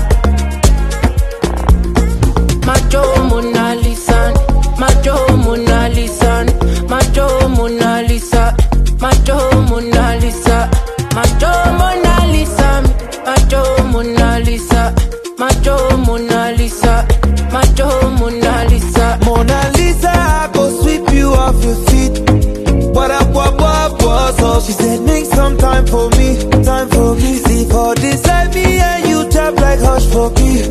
Macho Mona Lisa, Macho Mona Lisa, Macho Mona Lisa, Macho Mona Lisa, Macho Mona Lisa, Macho Mona Lisa, Macho Mona Lisa, Macho Mona Lisa. Mona Lisa, I go sweep you off your feet. What up, what, what, what's up? She said, make some time for me, time for me. See for this life, me and you tap like hush for me.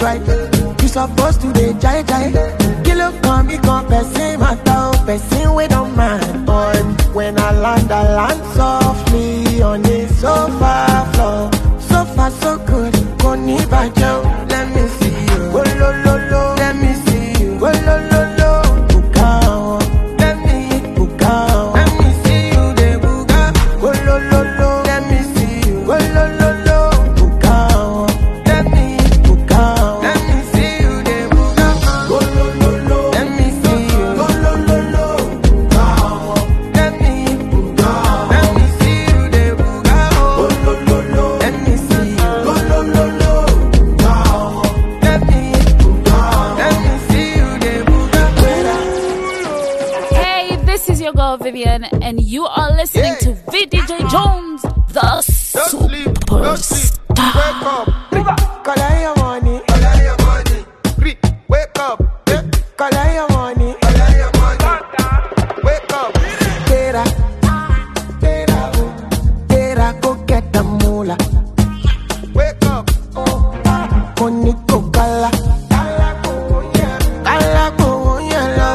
try. You supposed to be jai jai. Kill up, come, me come, person, my toe, person, we don't mind. But when I land, I land softly on the sofa floor. So far, so good. Koni bajo, let me see you. Oh, lo, lo, lo, let me see you. Oh, lo, lo, lo, bukao. Let me eat bukao. Let me see you, de buga. Oh, lo, lo, lo, let me see you. Oh, lo, lo, lo, bukao. Let me eat bukao. Let me see you, de buga. Oh, lo, lo, lo, let me see you. Oh, lo, lo, lo, bukao. Let me eat bukao. Let me see you, de buga. Oh, lo, lo, lo, let me see you. Oh, lo, lo, lo. Hey, this is your girl Vivian, and you are listening to V D J Jones, the superstar. Collect your money. Wake up. Collect your money. Wake up. Tera. Tera. Tera, go get the moolah. Wake up. Money go kala. Kala go yellow.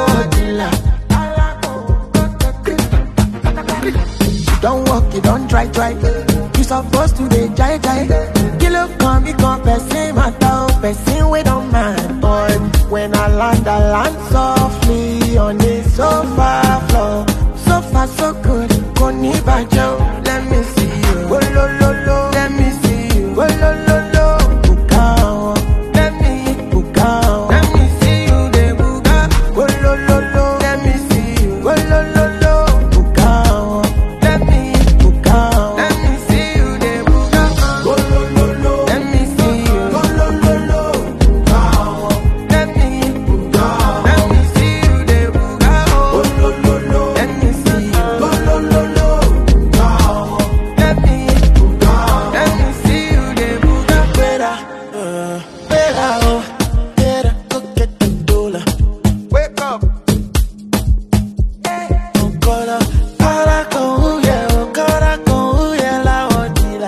Don't walk, you don't try, try. You supposed to be jai jai. Kill up, come, me come, person, my toe, person, we don't mind. But when I land, I land softly on the sofa floor. So far, so good. Koni bajo, let me see you. Oh, lo, lo, lo, let me see you. Oh, lo, lo, lo, bukao. Let me eat bukao. Let me see you, de buga. Oh, lo, lo, lo, let me see you. Oh, lo, lo, lo, bukao. Let me eat bukao. Let me see you, de buga. Oh, lo, lo, lo, let me see you. Oh, lo, lo, lo, bukao. Let me eat bukao. Let me see you, de buga. Oh, lo, lo, lo, let me see you. Oh, lo, lo, lo, bukao. Let me eat bukao. Let me see you, de buga. Better, uh, better, oh, better, go get the dollar. Wake up. Okora, para con huye, okora con huye la odila.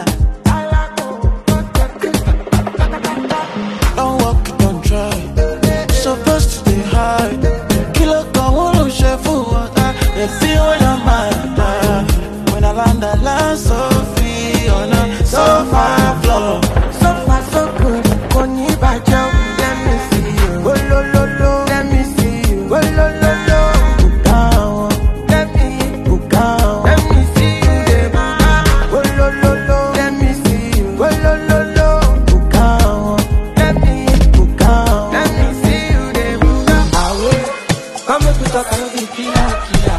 Don't walk, don't try. Supposed to stay high. Kilo con uno chef water. They feel when I'm mad. When I land, I land so free on a sofa floor. So far, so good. Koni bajo, let me see you. Oh, lo, lo, lo, let me see you. Oh, lo, lo, lo, bukao. Let me eat bukao. Let me see you, de buga. Oh, lo, lo, lo, let me see you. Oh, lo, lo, lo, bukao. Let me eat bukao. Let me see you, de buga. Come make we talk, I don't be killer, killer.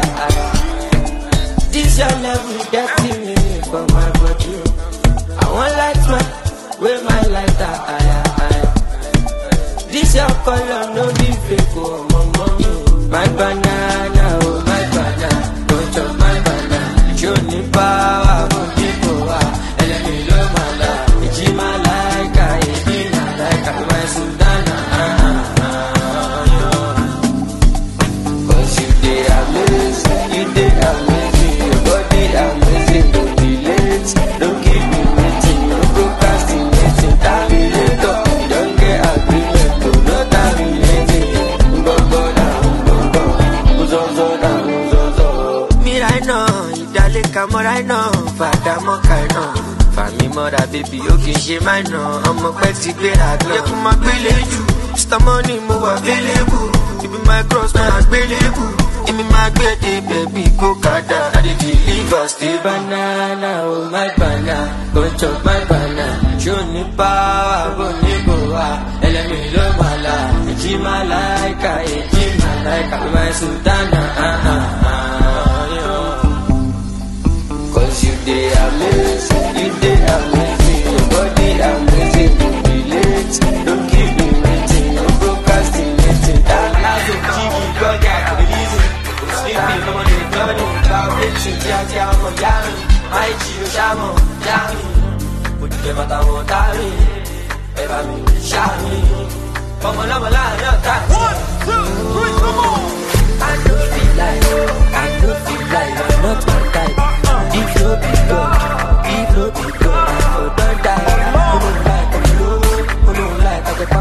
This your level, getting me for my body. I want light my, with my lighter. This your color, no be fake, oh, mama. My banana, oh, my banana. Don't chop my banana. Show me power, oh, people, ah. And let me love my life. It's in my like, I eat my like, I my Sudana. Cause you did amazing, you did amazing. Your body amazing, don't be late. Don't keep me waiting, no procrastinating. Terminator, you don't get agreement, no terminating. Go go down, go go, uzo uzo down, uzo uzo. Me right now, idale kamo right now, fada mo kai now. Fami mother baby, you can share my no. I'm a petty great at now. You come my village, Mister Money, move available. You be my cross, my available. Give me my baby, baby, go kada. I did deliver, stay banana, oh my banana. Go chop my banana. Show me power, go niboa. And let me love my life. It's in my like, it's in my like, I'm my Sultana. Ah, ah, ah, yeah. Cause you did amazing, you did amazing. Your body amazing, don't be late. Don't keep me waiting, no procrastinating. That last of G V, God, yeah, I believe it. Sleeping, come on, you're done. Without bitching, tia, tia, I'm a yami. My G, you shamo, yami. Put the mata, motari. Eva, me, shami. Come on, I'm a line, you're tight. One, two, three, come on. I don't feel like, I don't feel like you're not my type. If you be good, if you be good, I don't die. I don't like, I don't like, I don't like.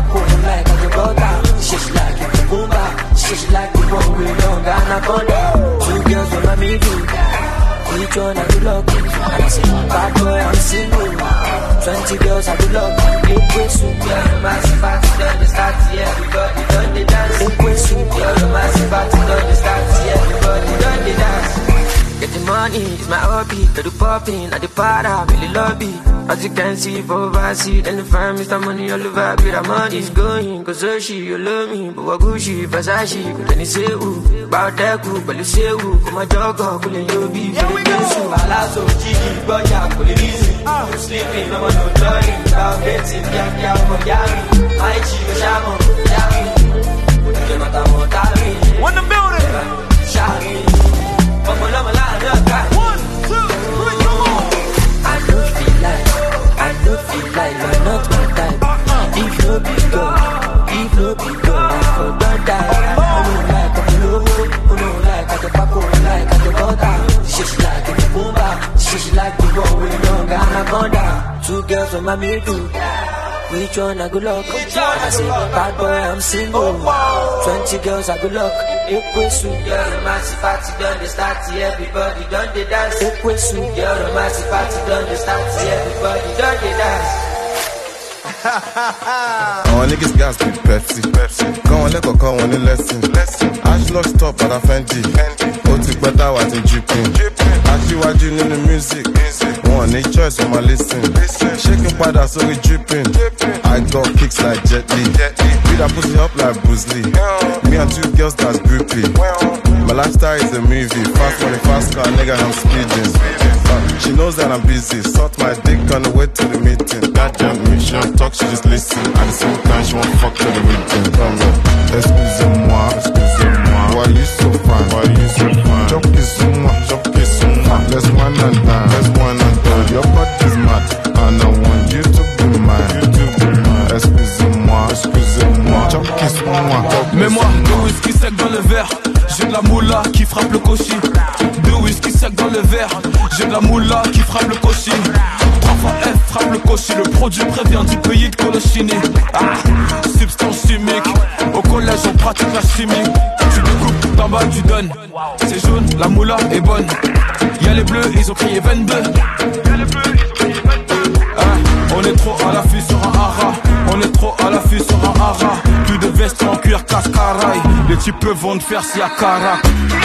one I do luck? And I say, bad boy, I'm single. Twenty girls I do luck. Eight way soup, yeah, massive party done the start, yeah, everybody done the dance. Eight way soup, yeah, massive party done the start, yeah, everybody done the dance. Getting money is my hobby. To the popping, at the para, really lobby. As you can see, for overseas, and the fam is the money all over. But the money is going, cause Hershey, you love me. But what Gucci, Versace, but then you say, ooh, about that, cool, but you say, ooh, for my dog, cool, and you'll be. Here we go. Palazzo, Gigi, Boya, cool, and easy. I'm sleeping, no one, no turning. Now getting, yeah, yeah, for Yami. My chico, Shamo, Yami. You mata, Motami. One the building. Shari. One, two, three, come on. I don't feel like, I don't feel like you're not my type. If no be God, if no be God, I for don't die. I don't like I'm low, I don't like I the paco, like I the butter. She's like the boomba, she's like the one with no anaconda. Two girls on my middle. Which one I good luck? I say, bad boy, I'm single. Twenty girls I good luck. Eight way soup, girl, the massive party done the start, everybody done the dance. Eight way soup, girl, the massive party done the start, everybody done the dance. Our niggas gas with Pepsi. Pepsi. Go on, let go, go on the lesson. Lesson. Ash lock stop at a Fendi. Fendi. Oh, take better, what in dripping. Actually, what you in the music? Music. One, need choice on my listen. Listen. Shaking powder, so we dripping. dripping. I got kicks like Jet Li. Jet Li. Beat that pussy up like Bruce Lee. Yeah. Me and two girls that's groupie. Well. My lifestyle is a movie. Fast money, fast car, nigga, I'm speeding. Uh, she knows that I'm busy. Sort my dick on the way to the meeting. Goddamn me, she don't talk, she just listen. At the same time, she won't fuck to the meeting. Come on, excusez-moi, excusez-moi. Why you so fine? Why you so fine? Jump kiss moi, jump kiss moi. Let's one and dance, let's one and dance. Your body's mad, and I want you to be mine. You to be mine. Excusez-moi, excusez-moi. Jump kiss moi. Mets-moi deux whisky sec dans le verre. J'ai de la moula qui frappe le cochi. Deux whisky sec dans le verre. J'ai de la moula qui frappe le cochi. Trois fois F frappe le cochi. Le produit prévient du pays de Colochini. Ah, substance chimique. Au collège on pratique la chimie. Tu découpes, d'en bas tu donnes. C'est jaune, la moula est bonne. Y'a les bleus, ils ont crié vingt-deux. Y'a les bleus, ils ont crié vingt-deux. Ah, on est trop à l'affût sur un hara. On est trop à l'affût sur un hara. Plus de vestes en cuir cascaraï. Les types vont te faire si à Carac.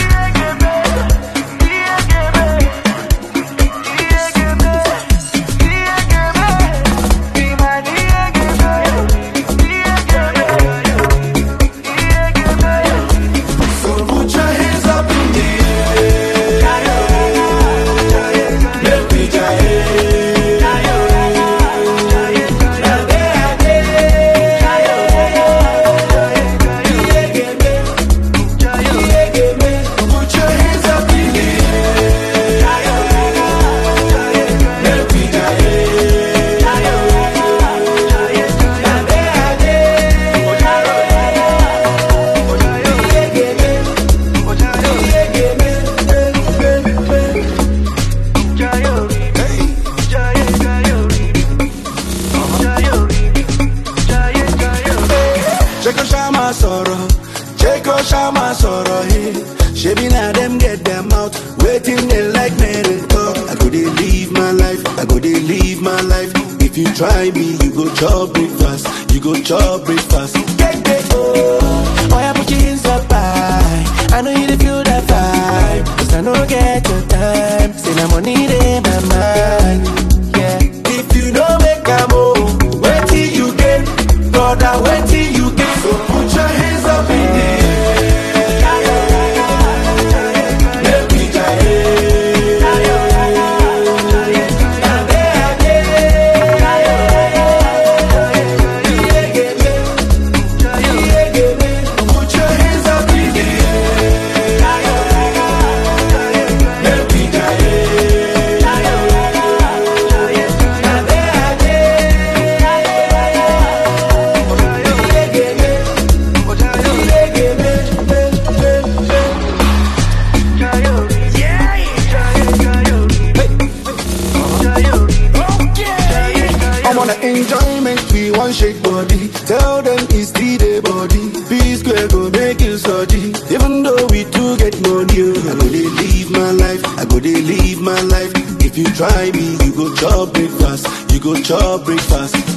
Try me, you go chop breakfast, you go chop breakfast. Get get oh, why I put your hands up high? I know you feel that vibe, cause I know get your time. Say my money in my mind, yeah. If you don't make a move, wait till you get, brother, wait till you get. So put your hands up in the air. Shake body, tell them it's the day body. P square go make you surgery. Even though we do get money, I go they live my life, I go they live my life. try me, you go chop breakfast, you go chop breakfast.